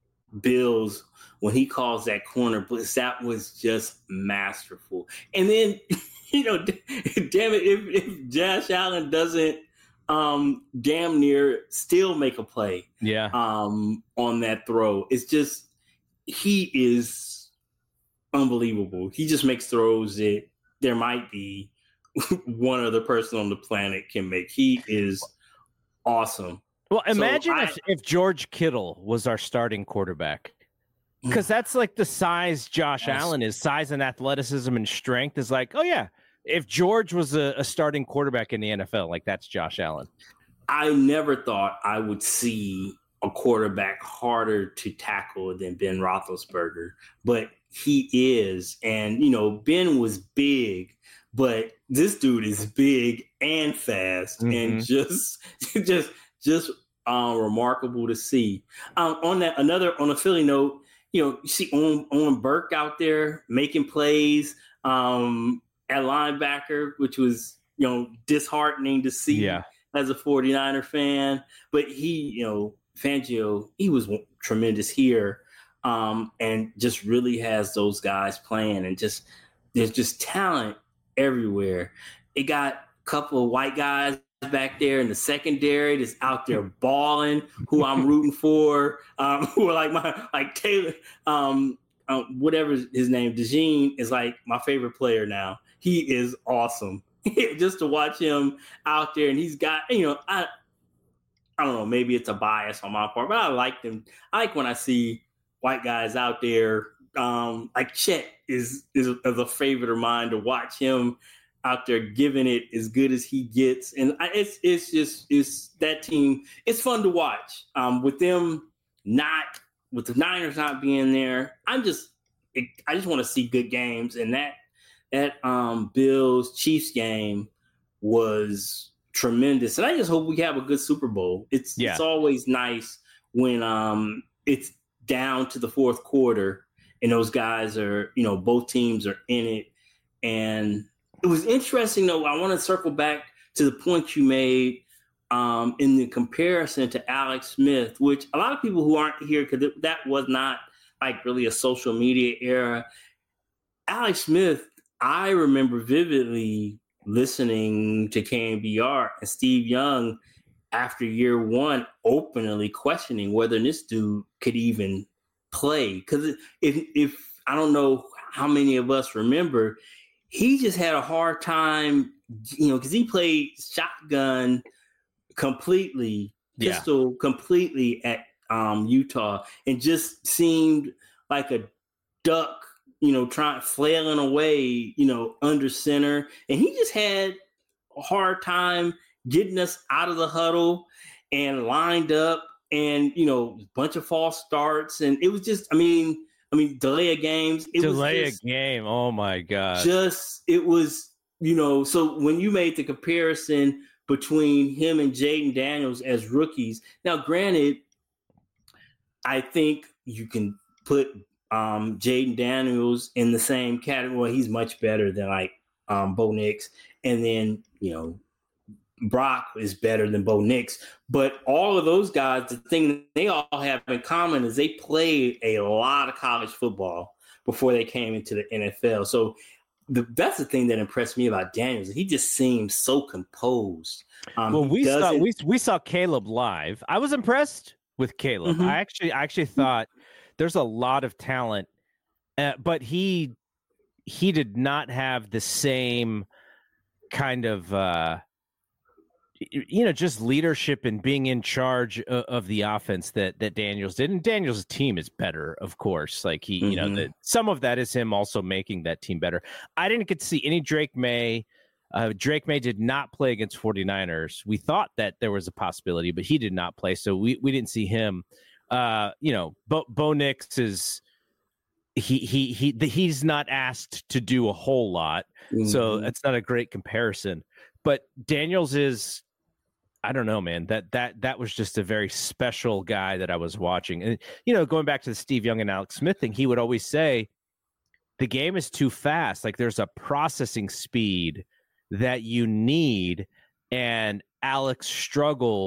Bills when he calls that corner blitz, that was just masterful. And then, you know, damn it, if, if Josh Allen doesn't um, damn near still make a play yeah. um, on that throw, it's just, he is unbelievable. He just makes throws that there might be one other person on the planet can make. He is awesome. Well, imagine so I, if, if George Kittle was our starting quarterback, because that's like the size Josh yes. Allen is. Size and athleticism and strength is like, oh, yeah, if George was a, a starting quarterback in the N F L, like that's Josh Allen. I never thought I would see a quarterback harder to tackle than Ben Roethlisberger, but he is. And, you know, Ben was big, but this dude is big and fast mm-hmm. and just, just, just um, remarkable to see. Um, on that, another, on a Philly note, you know, you see Owen, Owen Burke out there making plays um, at linebacker, which was, you know, disheartening to see yeah. as a 49er fan. But he, you know, Fangio, he was tremendous here um, and just really has those guys playing. And just, there's just talent everywhere. It got a couple of white guys back there in the secondary that's out there balling, who I'm rooting for, um, who are like my, like Taylor, um, um, whatever his name, DeJean is like my favorite player now. He is awesome. Just to watch him out there, and he's got, you know, I, I don't know, maybe it's a bias on my part, but I like them. I like when I see white guys out there. Um, like Chet is, is is a favorite of mine to watch him out there giving it as good as he gets. And I, it's it's just, it's that team, it's fun to watch. Um, with them not, with the Niners not being there, I'm just, it, I just want to see good games. And that, that um, Bills Chiefs game was tremendous. And I just hope we have a good Super Bowl. It's, yeah. it's always nice when um, it's down to the fourth quarter and those guys are, you know, both teams are in it. And it was interesting, though. I want to circle back to the point you made um, in the comparison to Alex Smith, which a lot of people who aren't here, because that was not like really a social media era. Alex Smith, I remember vividly listening to K N B R and Steve Young after year one openly questioning whether this dude could even play. Because if, if I don't know how many of us remember, he just had a hard time, you know, because he played shotgun completely, pistol yeah. completely at um, Utah, and just seemed like a duck, you know, trying flailing away, you know, under center. And he just had a hard time getting us out of the huddle and lined up, and, you know, a bunch of false starts. And it was just, I mean, I mean, delay of games. It delay was just, a game. Oh my God. Just, it was, you know, so when you made the comparison between him and Jaden Daniels as rookies, now granted, I think you can put um, Jaden Daniels in the same category. He's much better than like um, Bo Nix. And then, you know, Brock is better than Bo Nix. But all of those guys, the thing they all have in common is they played a lot of college football before they came into the N F L. So the, that's the thing that impressed me about Daniels. He just seems so composed. Um, well, we saw we, we saw Caleb live. I was impressed with Caleb. Mm-hmm. I actually I actually thought there's a lot of talent, uh, but he he did not have the same kind of uh, you know, just leadership and being in charge of, of the offense that that Daniels did. And Daniels' team is better, of course. Like he, mm-hmm. you know, that some of that is him also making that team better. I didn't get to see any Drake May. Uh, Drake May did not play against 49ers. We thought that there was a possibility, but he did not play, so we, we didn't see him. Uh, you know, Bo, Bo Nix is he he he he's not asked to do a whole lot, mm-hmm. so that's not a great comparison. But Daniels is, I don't know, man. That that that was just a very special guy that I was watching. And, you know, going back to the Steve Young and Alex Smith thing, he would always say, the game is too fast. Like, there's a processing speed that you need. And Alex struggled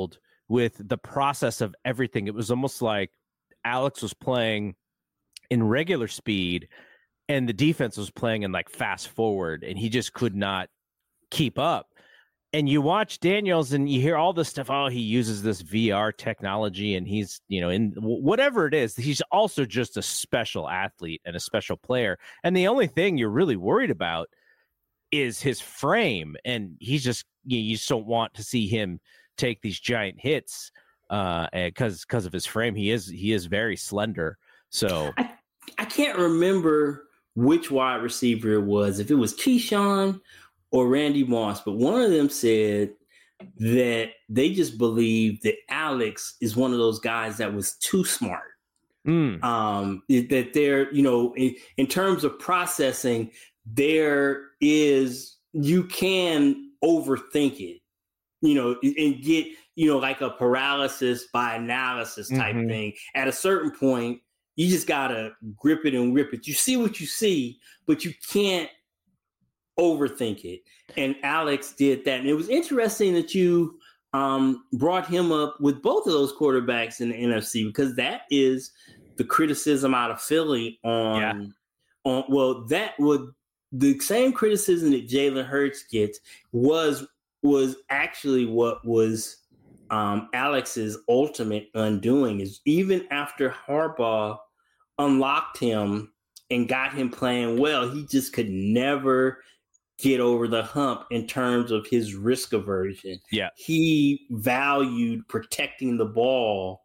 with the process of everything. It was almost like Alex was playing in regular speed and the defense was playing in like fast forward, and he just could not keep up. And you watch Daniels and you hear all this stuff. Oh, he uses this V R technology and he's, you know, in whatever it is, he's also just a special athlete and a special player. And the only thing you're really worried about is his frame. And he's just, you, you just don't want to see him take these giant hits uh, because because of his frame. He is he is very slender. So I, I can't remember which wide receiver it was, if it was Keyshawn or Randy Moss, but one of them said that they just believe that Alex is one of those guys that was too smart. Mm. Um, that they're, you know, in, in terms of processing, there is, you can overthink it, you know, and get, you know, like a paralysis by analysis type mm-hmm. thing. At a certain point, you just got to grip it and rip it. You see what you see, but you can't overthink it. And Alex did that. And it was interesting that you um, brought him up with both of those quarterbacks in the N F C, because that is the criticism out of Philly on, yeah. on well, that would, the same criticism that Jalen Hurts gets was, was actually what was um, Alex's ultimate undoing. Is even after Harbaugh unlocked him and got him playing well, he just could never get over the hump in terms of his risk aversion. Yeah. He valued protecting the ball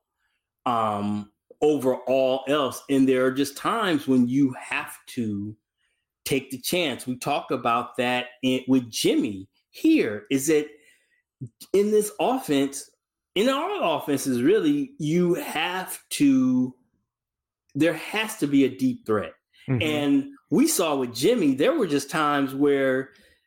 um, over all else. And there are just times when you have to take the chance. We talk about that in, with Jimmy here, is that in this offense, in our offenses, really, you have to, there has to be a deep threat. Mm-hmm. And we saw with Jimmy, there were just times where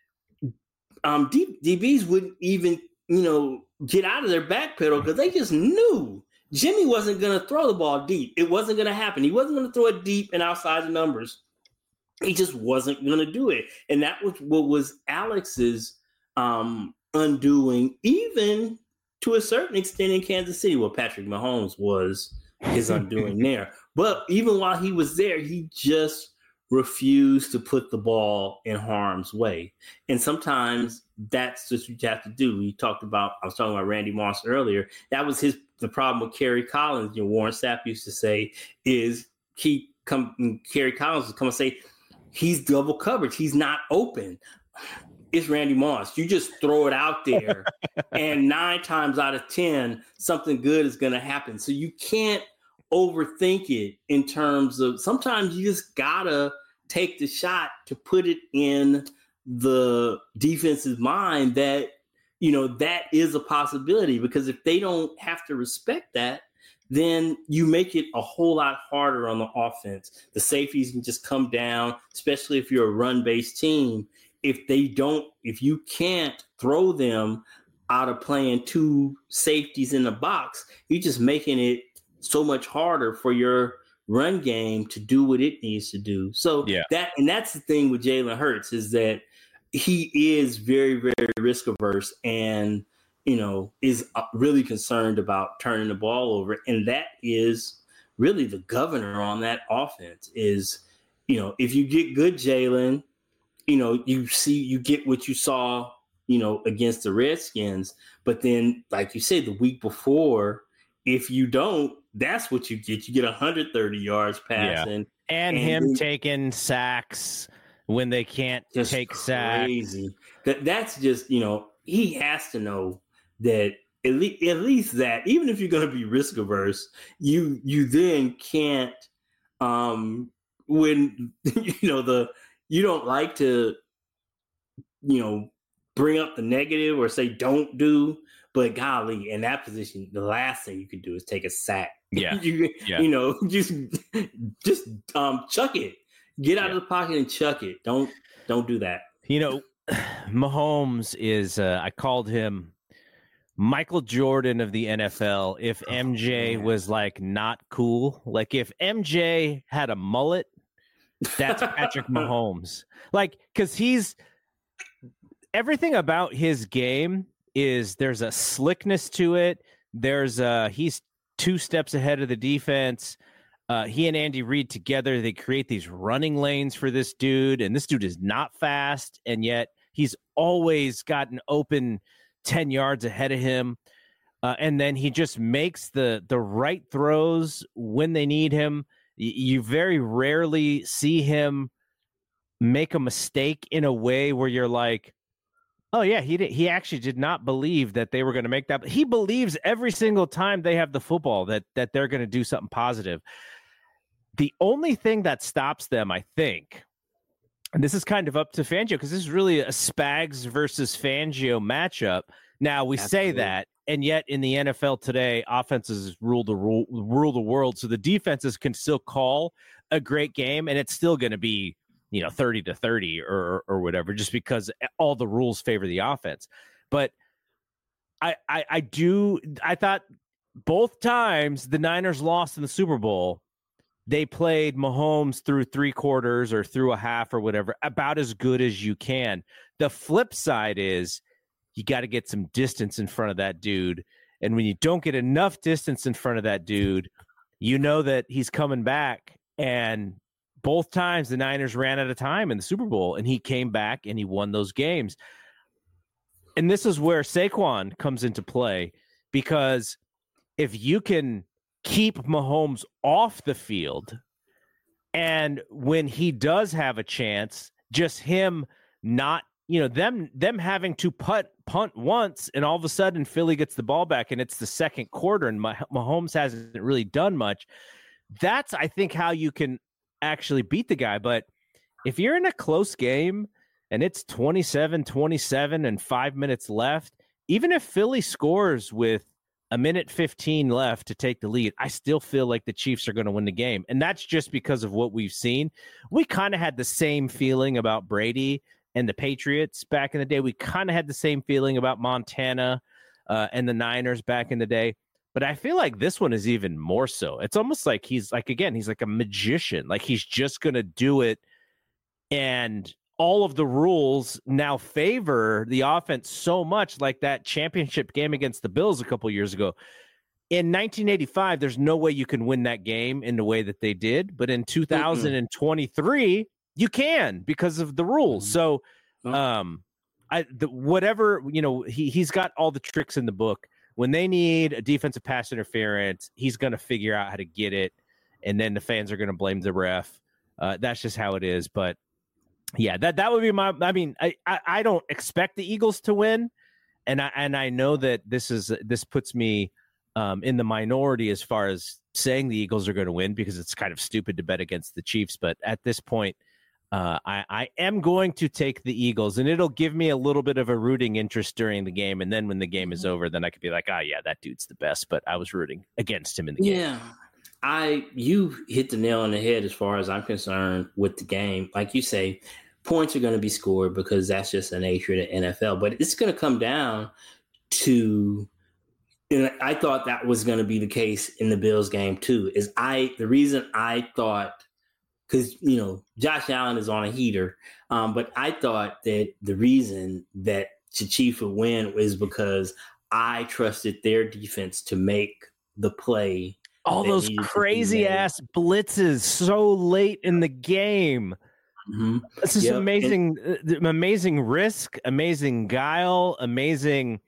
um, D- DBs wouldn't even, you know, get out of their back pedal because they just knew Jimmy wasn't going to throw the ball deep. It wasn't going to happen. He wasn't going to throw it deep and outside the numbers. He just wasn't going to do it. And that was what was Alex's um, undoing, even to a certain extent in Kansas City. Well, Patrick Mahomes was his undoing there. But even while he was there, he just refused to put the ball in harm's way. And sometimes that's just what you have to do. We talked about, I was talking about Randy Moss earlier. That was his, the problem with Kerry Collins. You know, Warren Sapp used to say is he come, Kerry Collins would come and say, he's double coverage. He's not open. It's Randy Moss. You just throw it out there and nine times out of ten, something good is going to happen. So you can't overthink it in terms of, sometimes you just gotta take the shot to put it in the defense's mind that, you know, that is a possibility, because if they don't have to respect that, then you make it a whole lot harder on the offense. The safeties can just come down, especially if you're a run-based team. If they don't, if you can't throw them out of playing two safeties in the box, you're just making it so much harder for your run game to do what it needs to do. So yeah. that, and that's the thing with Jalen Hurts, is that he is very, very risk averse and, you know, is really concerned about turning the ball over. And that is really the governor on that offense is, you know, if you get good Jalen, you know, you see, you get what you saw, you know, against the Redskins. But then, like you said, the week before, if you don't, that's what you get. You get one hundred thirty yards passing. Yeah. And, and him then, taking sacks when they can't take sacks. Crazy. That, that's just, you know, he has to know that at least, at least that, even if you're going to be risk averse, you you then can't, um, when, you know, the you don't like to, you know, bring up the negative or say don't do, but golly, in that position, the last thing you can do is take a sack. Yeah. you, yeah. you know, just just um, chuck it. Get out yeah. of the pocket and chuck it. Don't don't do that. You know, Mahomes is, uh, I called him Michael Jordan of the N F L. If M J oh, was like not cool, like if M J had a mullet, that's Patrick Mahomes. Like, because he's, everything about his game is there's a slickness to it. There's uh, he's two steps ahead of the defense. Uh, he and Andy Reid together, they create these running lanes for this dude, and this dude is not fast, and yet he's always got an open ten yards ahead of him. Uh, and then he just makes the the right throws when they need him. Y- you very rarely see him make a mistake in a way where you're like, oh yeah, he did, he actually did not believe that they were going to make that. He believes every single time they have the football that that they're going to do something positive. The only thing that stops them, I think, and this is kind of up to Fangio because this is really a Spags versus Fangio matchup. Now we Absolutely. say that, and yet in the N F L today, offenses rule the rule, rule the world. So the defenses can still call a great game, and it's still going to be, you know, thirty to thirty or or whatever, just because all the rules favor the offense. But I I, I do I thought both times the Niners lost in the Super Bowl, they played Mahomes through three quarters or through a half or whatever, about as good as you can. The flip side is you got to get some distance in front of that dude. And when you don't get enough distance in front of that dude, you know that he's coming back. And both times the Niners ran out of time in the Super Bowl, and he came back and he won those games. And this is where Saquon comes into play, because if you can keep Mahomes off the field, and when he does have a chance, just him not, you know, them them having to punt punt once, and all of a sudden Philly gets the ball back, and it's the second quarter, and Mahomes hasn't really done much. That's, I think, how you can actually beat the guy. But if you're in a close game and it's twenty-seven twenty-seven and five minutes left, even if Philly scores with a minute fifteen left to take the lead, I still feel like the Chiefs are going to win the game. And that's just because of what we've seen. We kind of had the same feeling about Brady and the Patriots back in the day. We kind of had the same feeling about Montana uh, and the Niners back in the day. But I feel like this one is even more so. It's almost like he's like, again, he's like a magician. Like he's just going to do it. And all of the rules now favor the offense so much, like that championship game against the Bills a couple years ago. In nineteen eighty-five, there's no way you can win that game in the way that they did. But in two thousand twenty-three, mm-hmm. you can, because of the rules. So um, I, the, whatever, you know, he, he's got all the tricks in the book. When they need a defensive pass interference, he's going to figure out how to get it. And then the fans are going to blame the ref. Uh, that's just how it is. But yeah, that, that would be my, I mean, I, I, I don't expect the Eagles to win. And I, and I know that this is, this puts me um, in the minority as far as saying the Eagles are going to win, because it's kind of stupid to bet against the Chiefs. But at this point, uh, I, I am going to take the Eagles, and it'll give me a little bit of a rooting interest during the game. And then when the game is over, then I could be like, oh yeah, that dude's the best. But I was rooting against him in the game. Yeah. I, you hit the nail on the head as far as I'm concerned with the game. Like you say, points are going to be scored because that's just the nature of the N F L. But it's going to come down to, and I thought that was going to be the case in the Bills game too, is I, the reason I thought, because, you know, Josh Allen is on a heater, um, but I thought that the reason that the Chiefs would win is because I trusted their defense to make the play. All those crazy ass blitzes so late in the game. Mm-hmm. This is yep. amazing, and, uh, amazing risk, amazing guile, amazing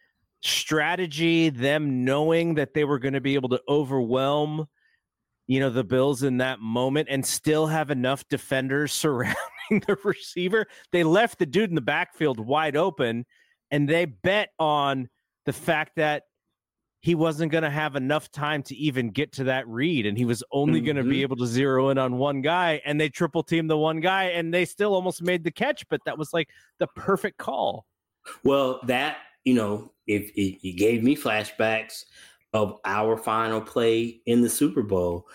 strategy. Them knowing that they were going to be able to overwhelm, you know, the Bills in that moment and still have enough defenders surrounding the receiver. They left the dude in the backfield wide open, and they bet on the fact that he wasn't going to have enough time to even get to that read, and he was only mm-hmm. going to be able to zero in on one guy, and they triple teamed the one guy, and they still almost made the catch, but that was like the perfect call. Well, that, you know, if it, it gave me flashbacks of our final play in the Super Bowl.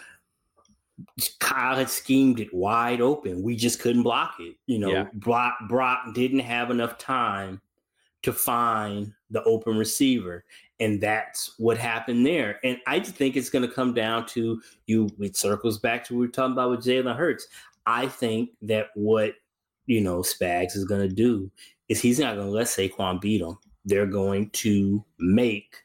Kyle had schemed it wide open. We just couldn't block it. You know, yeah. Brock, Brock didn't have enough time to find the open receiver. And that's what happened there. And I just think it's going to come down to you. It circles back to what we were talking about with Jalen Hurts. I think that what, you know, Spags is going to do is he's not going to let Saquon beat him. They're going to make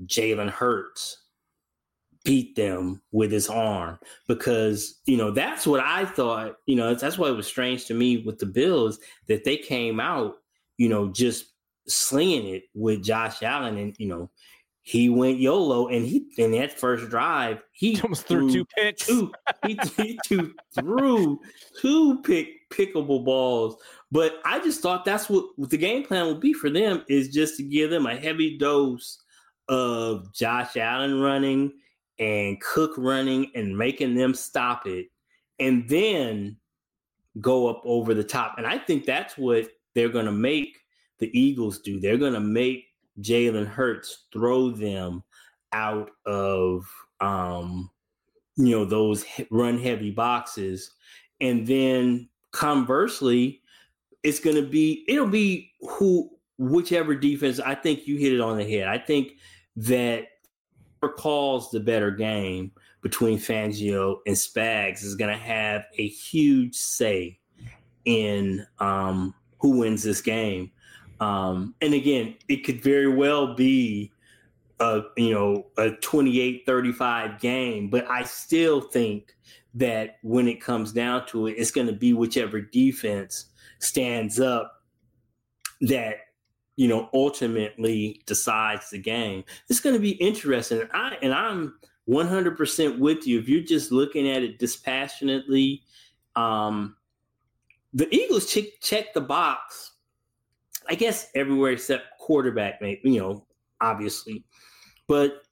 Jalen Hurts beat them with his arm, because, you know, that's what I thought, you know, that's why it was strange to me with the Bills that they came out, you know, just slinging it with Josh Allen. And, you know, he went YOLO, and he, in that first drive, he almost threw, threw two picks. Two, he, he two, threw two pick, pickable balls. But I just thought that's what, what the game plan would be for them, is just to give them a heavy dose of Josh Allen running and Cook running and making them stop it, and then go up over the top. And I think that's what they're going to make the Eagles do. They're going to make Jalen Hurts throw them out of, um, you know, those run heavy boxes. And then conversely, it's going to be, it'll be who, whichever defense. I think you hit it on the head. I think that calls the better game between Fangio and Spags is going to have a huge say in um, who wins this game. Um, and again, it could very well be a, you know, a twenty-eight thirty-five game, but I still think that when it comes down to it, it's going to be whichever defense stands up that, you know, ultimately decides the game. It's going to be interesting. And, I, and I'm one hundred percent with you. If you're just looking at it dispassionately, um, the Eagles check, check the box, I guess, everywhere except quarterback, maybe, you know, obviously. But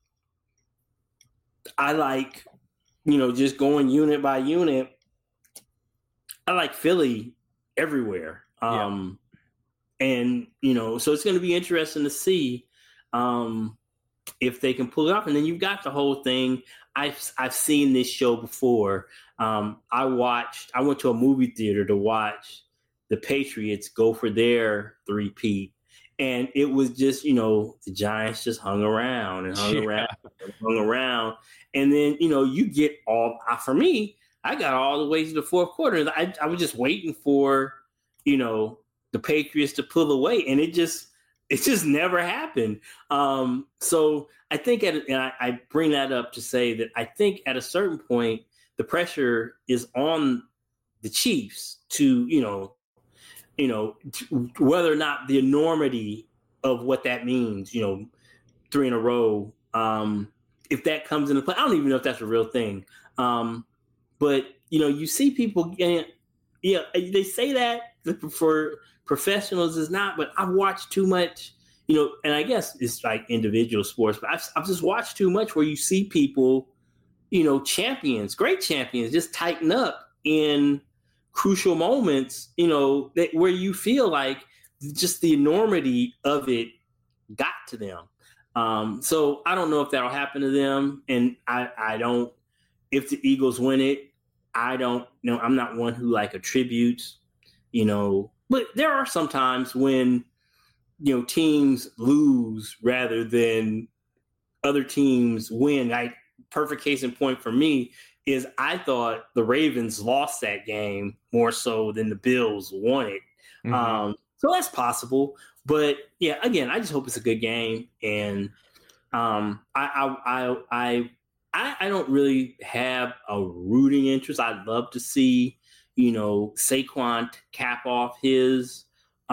I like, you know, just going unit by unit. I like Philly everywhere. Um, yeah. And, you know, so it's going to be interesting to see um, if they can pull it off. And then you've got the whole thing. I've, I've seen this show before. Um, I watched, I went to a movie theater to watch the Patriots go for their three-peat. And it was just, you know, the Giants just hung around and hung yeah. around and hung around. And then, you know, you get all, for me, I got all the way to the fourth quarter. I, I was just waiting for, you know, the Patriots to pull away, and it just it just never happened. Um, so I think, at, and I, I bring that up to say that I think at a certain point the pressure is on the Chiefs to, you know, you know, to, whether or not the enormity of what that means, you know, three in a row, um, if that comes into play. I don't even know if that's a real thing, um, but you know, you see people getting, yeah, they say that for professionals is not, but I've watched too much, you know, and I guess it's like individual sports, but I've, I've just watched too much where you see people, you know, champions, great champions, just tighten up in crucial moments, you know, that where you feel like just the enormity of it got to them. Um, so I don't know if that'll happen to them. And I, I don't, if the Eagles win it, I don't know. I'm not one who like attributes, you know, but there are some times when, you know, teams lose rather than other teams win. Like, perfect case in point for me is I thought the Ravens lost that game more so than the Bills won it. Mm-hmm. Um, so that's possible. But yeah, again, I just hope it's a good game. And um, I, I, I, I, I, I don't really have a rooting interest. I'd love to see, you know, Saquon cap off his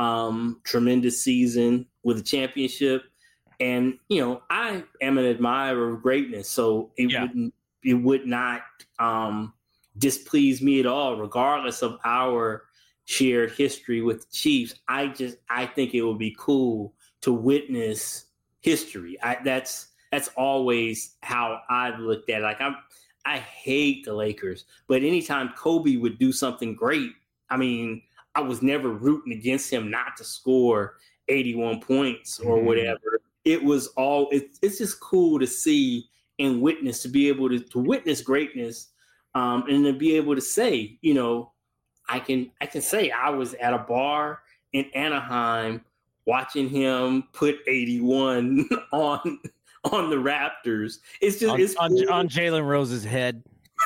um, tremendous season with a championship. And, you know, I am an admirer of greatness, so it yeah. wouldn't, it would not um, displease me at all, regardless of our shared history with the Chiefs. I just, I think it would be cool to witness history. I, that's, that's always how I've looked at it. Like, I'm, I hate the Lakers, but anytime Kobe would do something great, I mean, I was never rooting against him not to score eighty-one points or mm-hmm. whatever. It was all, it, it's just cool to see and witness, to be able to, to witness greatness, um, and to be able to say, you know, I can, I can say I was at a bar in Anaheim watching him put eighty-one on, on the Raptors. It's just, on, it's on, cool. on Jalen Rose's head.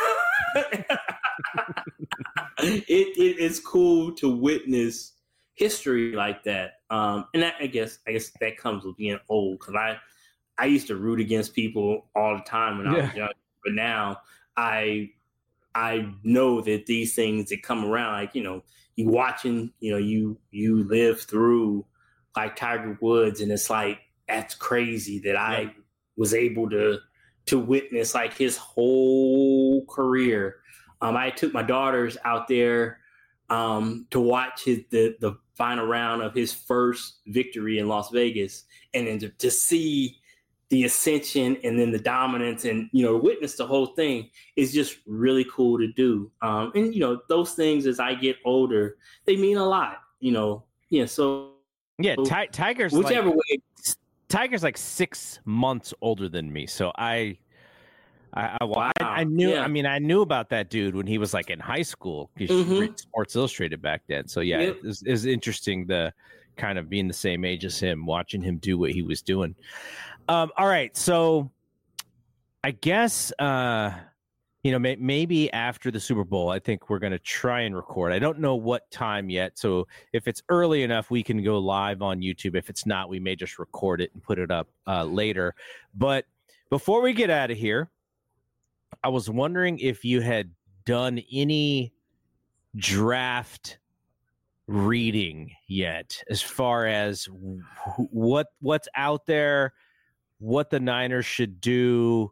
it, it it's cool to witness history like that. Um, and that, I guess, I guess that comes with being old, because I, I used to root against people all the time when I Yeah. was young, but now I I know that these things that come around, like, you know, you watching, you know, you you live through like Tiger Woods, and it's like, that's crazy that I Right. was able to to witness like his whole career. Um, I took my daughters out there um, to watch his the the final round of his first victory in Las Vegas, and then to, to see the ascension and then the dominance, and you know, witness the whole thing is just really cool to do. Um, and you know, those things as I get older, they mean a lot. You know, yeah. So Yeah, Ti- Tiger's whichever like, way. Tiger's like six months older than me, so I, I, I, Wow. I, I knew. Yeah. I mean, I knew about that dude when he was like in high school because Mhm. you read Sports Illustrated back then. So yeah, Yep. it was, it was interesting the kind of being the same age as him, watching him do what he was doing. Um, all right, so I guess uh, you know may, maybe after the Super Bowl, I think we're going to try and record. I don't know what time yet, so if it's early enough, we can go live on YouTube. If it's not, we may just record it and put it up uh, later. But before we get out of here, I was wondering if you had done any draft reading yet, as far as wh- what what's out there, what the Niners should do,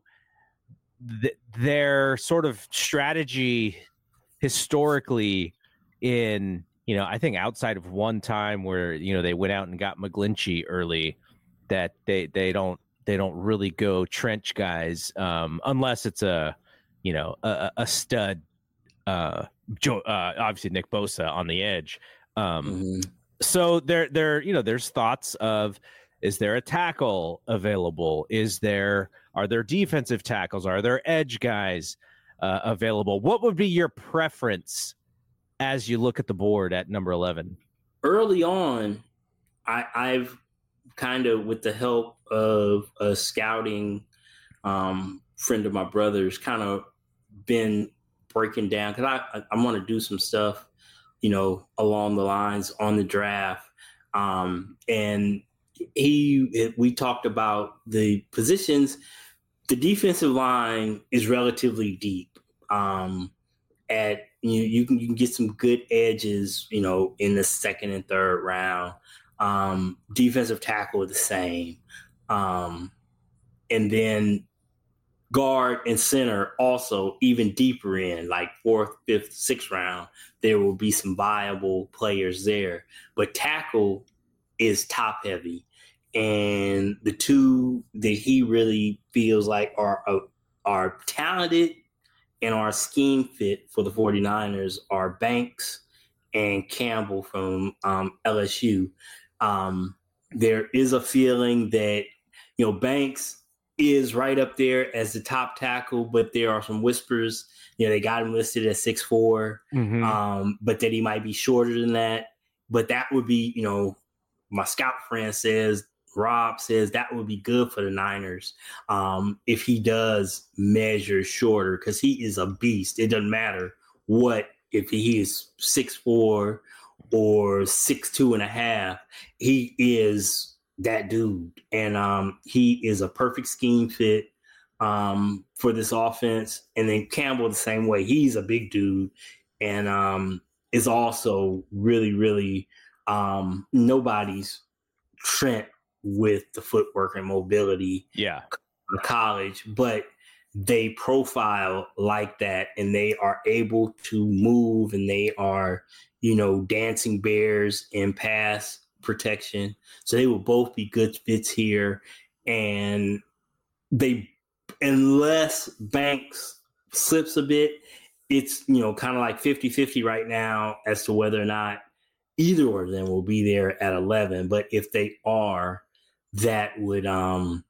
th- their sort of strategy historically in, you know, I think outside of one time where, you know, they went out and got McGlinchey early, that they, they don't, they don't really go trench guys um, unless it's a, you know, a, a stud, uh, Joe, uh, obviously Nick Bosa on the edge. Um, Mhm. So there, there, you know, there's thoughts of, is there a tackle available? Is there, are there defensive tackles? Are there edge guys uh, available? What would be your preference as you look at the board at number eleven? Early on, I, I've kind of, with the help of a scouting um, friend of my brother's, kind of been breaking down, because I, I, I want to do some stuff, you know, along the lines on the draft. Um, and he, we talked about the positions. The defensive line is relatively deep. Um, at you, you can you can get some good edges, you know, in the second and third round. Um, defensive tackle the same, um, and then guard and center also even deeper in, like fourth, fifth, sixth round. There will be some viable players there, but tackle is top heavy, and the two that he really feels like are are talented and our scheme fit for the 49ers are Banks and Campbell from um, L S U. Um, there is a feeling that, you know, Banks is right up there as the top tackle, but there are some whispers, you know, they got him listed at six foot four, Mm-hmm. um, but that he might be shorter than that. But that would be, you know, my scout friend says, Rob says that would be good for the Niners um, if he does measure shorter, because he is a beast. It doesn't matter what, if he is six foot four or six two and a half, he is that dude. And um, he is a perfect scheme fit um, for this offense. And then Campbell the same way. He's a big dude and um, is also really, really um, nobody's Trent with the footwork and mobility Yeah. in college, but they profile like that and they are able to move and they are, you know, dancing bears in pass protection. So they will both be good fits here. And they, unless Banks slips a bit, it's, you know, kind of like fifty-fifty right now as to whether or not either of them will be there at eleven. But if they are, that would um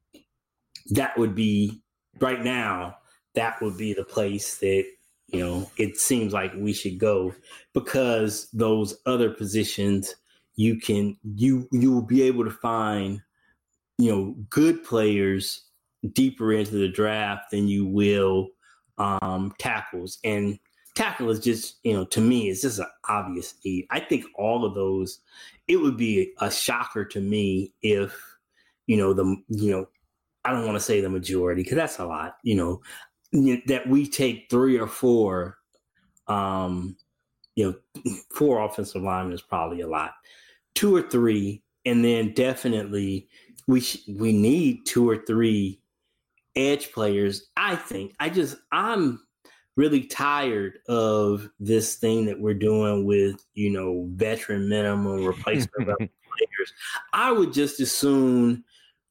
that would be right now, that would be the place that, you know, it seems like we should go, because those other positions you can you you will be able to find, you know, good players deeper into the draft than you will um tackles. And tackle is just, you know, to me, it's just an obvious need. I think all of those, it would be a shocker to me if, you know, the, you know, I don't want to say the majority because that's a lot, you know, that we take three or four, um, you know, four offensive linemen is probably a lot, two or three. And then definitely we, sh- we need two or three edge players. I think I just, I'm really tired of this thing that we're doing with, you know, veteran minimum replacement level players. I would just as soon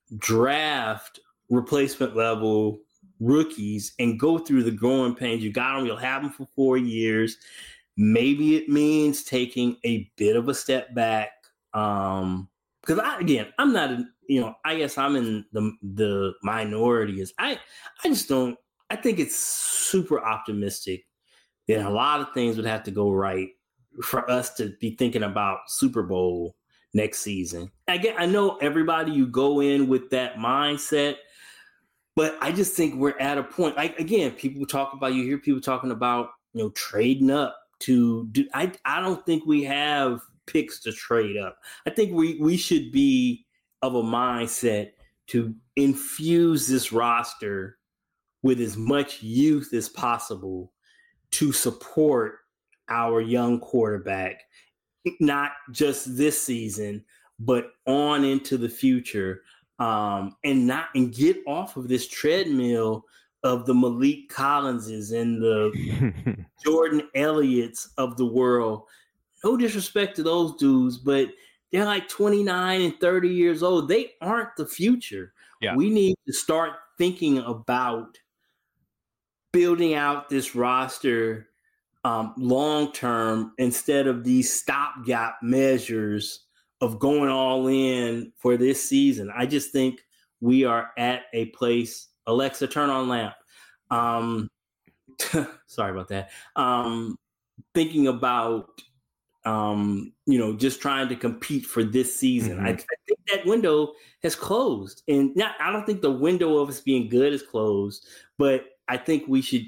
draft replacement level rookies and go through the growing pains. You got them, you'll have them for four years. Maybe it means taking a bit of a step back. Um, because I, again, I'm not, you know, I guess I'm in the the minority. Is I, I just don't. I think it's super optimistic that a lot of things would have to go right for us to be thinking about Super Bowl next season. Again, I know everybody, you go in with that mindset, but I just think we're at a point. Like again, people talk about, you hear people talking about, you know, trading up to do. I I don't think we have picks to trade up. I think we we should be of a mindset to infuse this roster with as much youth as possible to support our young quarterback, not just this season, but on into the future, um, and not and get off of this treadmill of the Malik Collinses and the Jordan Elliott's of the world. No disrespect to those dudes, but they're like twenty-nine and thirty years old. They aren't the future. Yeah. We need to start thinking about building out this roster um, long-term instead of these stopgap measures of going all in for this season. I just think we are at a place. Alexa, turn on lamp. Um, sorry about that. Um, thinking about, um, you know, just trying to compete for this season. Mm-hmm. I, I think that window has closed. And not, I don't think the window of us being good is closed, but I think we should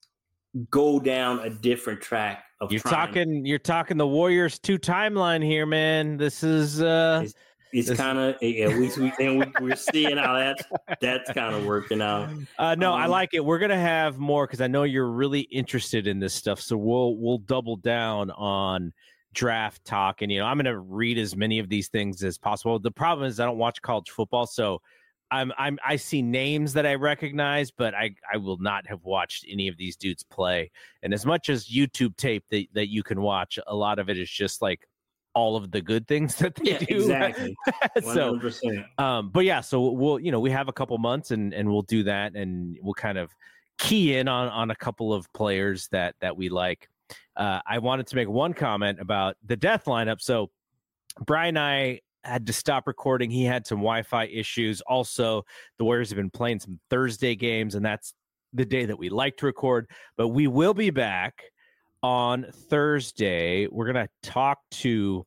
go down a different track of you're trying. talking you're talking the Warriors two timeline here, man. This is uh it's, it's kind of yeah we, we and we, we're seeing how that's that's kind of working out. Uh no, um, I like it. We're gonna have more because I know you're really interested in this stuff, so we'll we'll double down on draft talk. And you know, I'm gonna read as many of these things as possible. The problem is I don't watch college football, so I'm I'm I see names that I recognize, but I, I will not have watched any of these dudes play. And as much as YouTube tape that, that you can watch, a lot of it is just like all of the good things that they yeah, do. Exactly. so um but yeah, so we'll you know, we have a couple months and, and we'll do that, and we'll kind of key in on, on a couple of players that that we like. Uh I wanted to make one comment about the death lineup. So Brian and I had to stop recording. He had some Wi-Fi issues. Also, the Warriors have been playing some Thursday games, and that's the day that we like to record. But we will be back on Thursday. We're going to talk to,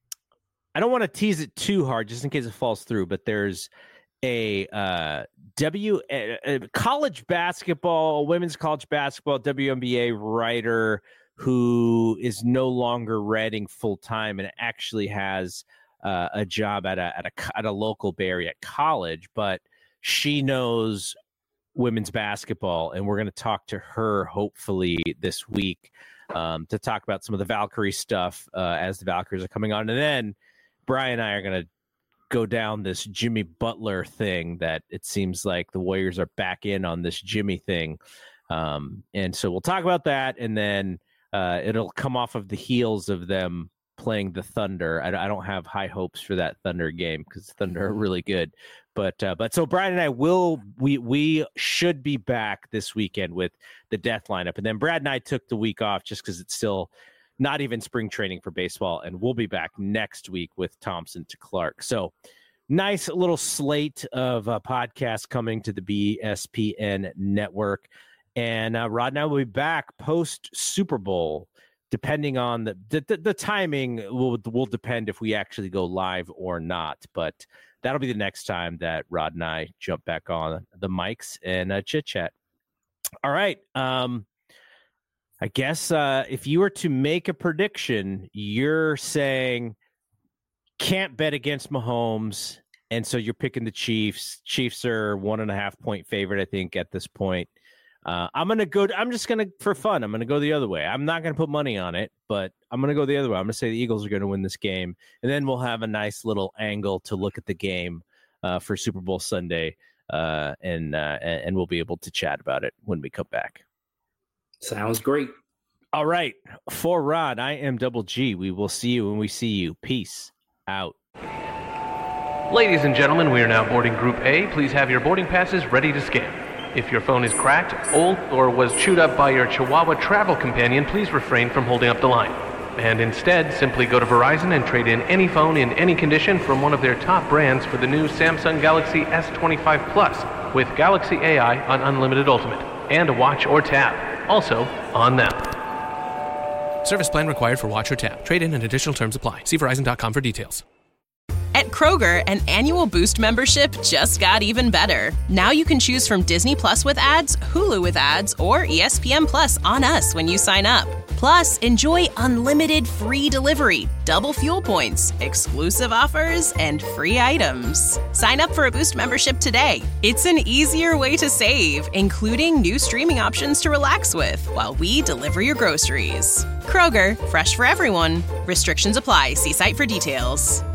I don't want to tease it too hard just in case it falls through, but there's a uh, W a, a college basketball, women's college basketball, W N B A writer who is no longer writing full-time and actually has Uh, a job at a at a at a local Bay Area college, but she knows women's basketball, and we're going to talk to her hopefully this week um, to talk about some of the Valkyrie stuff uh, as the Valkyries are coming on, and then Brian and I are going to go down this Jimmy Butler thing that it seems like the Warriors are back in on this Jimmy thing, um, and so we'll talk about that, and then uh, it'll come off of the heels of them playing the Thunder. I, I don't have high hopes for that Thunder game because Thunder are really good. But uh, but so Brian and I will we we should be back this weekend with the death lineup, and then Brad and I took the week off just because it's still not even spring training for baseball, and we'll be back next week with Thompson to Clark. So nice little slate of uh, podcasts coming to the B S P N network, and uh, Rod and I will be back post Super Bowl. Depending on the, the the timing will will depend if we actually go live or not. But that'll be the next time that Rod and I jump back on the mics and uh, chit chat. All right. Um, I guess uh, if you were to make a prediction, you're saying can't bet against Mahomes and so you're picking the Chiefs. Chiefs are one and a half point favorite, I think, at this point. Uh, I'm going to go, I'm just going to, for fun, I'm going to go the other way. I'm not going to put money on it, but I'm going to go the other way. I'm going to say the Eagles are going to win this game. And then we'll have a nice little angle to look at the game uh, for Super Bowl Sunday. Uh, and, uh, and we'll be able to chat about it when we come back. Sounds great. All right. For Rod, I am Double G. We will see you when we see you. Peace out. Ladies and gentlemen, we are now boarding Group A. Please have your boarding passes ready to scan. If your phone is cracked, old, or was chewed up by your Chihuahua travel companion, please refrain from holding up the line. And instead, simply go to Verizon and trade in any phone in any condition from one of their top brands for the new Samsung Galaxy S twenty-five Plus with Galaxy A I on Unlimited Ultimate and a watch or tab. Also on them. Service plan required for watch or tab. Trade-in and additional terms apply. See Verizon dot com for details. At Kroger, an annual Boost membership just got even better. Now you can choose from Disney Plus with ads, Hulu with ads, or E S P N Plus on us when you sign up. Plus, enjoy unlimited free delivery, double fuel points, exclusive offers, and free items. Sign up for a Boost membership today. It's an easier way to save, including new streaming options to relax with while we deliver your groceries. Kroger, fresh for everyone. Restrictions apply. See site for details.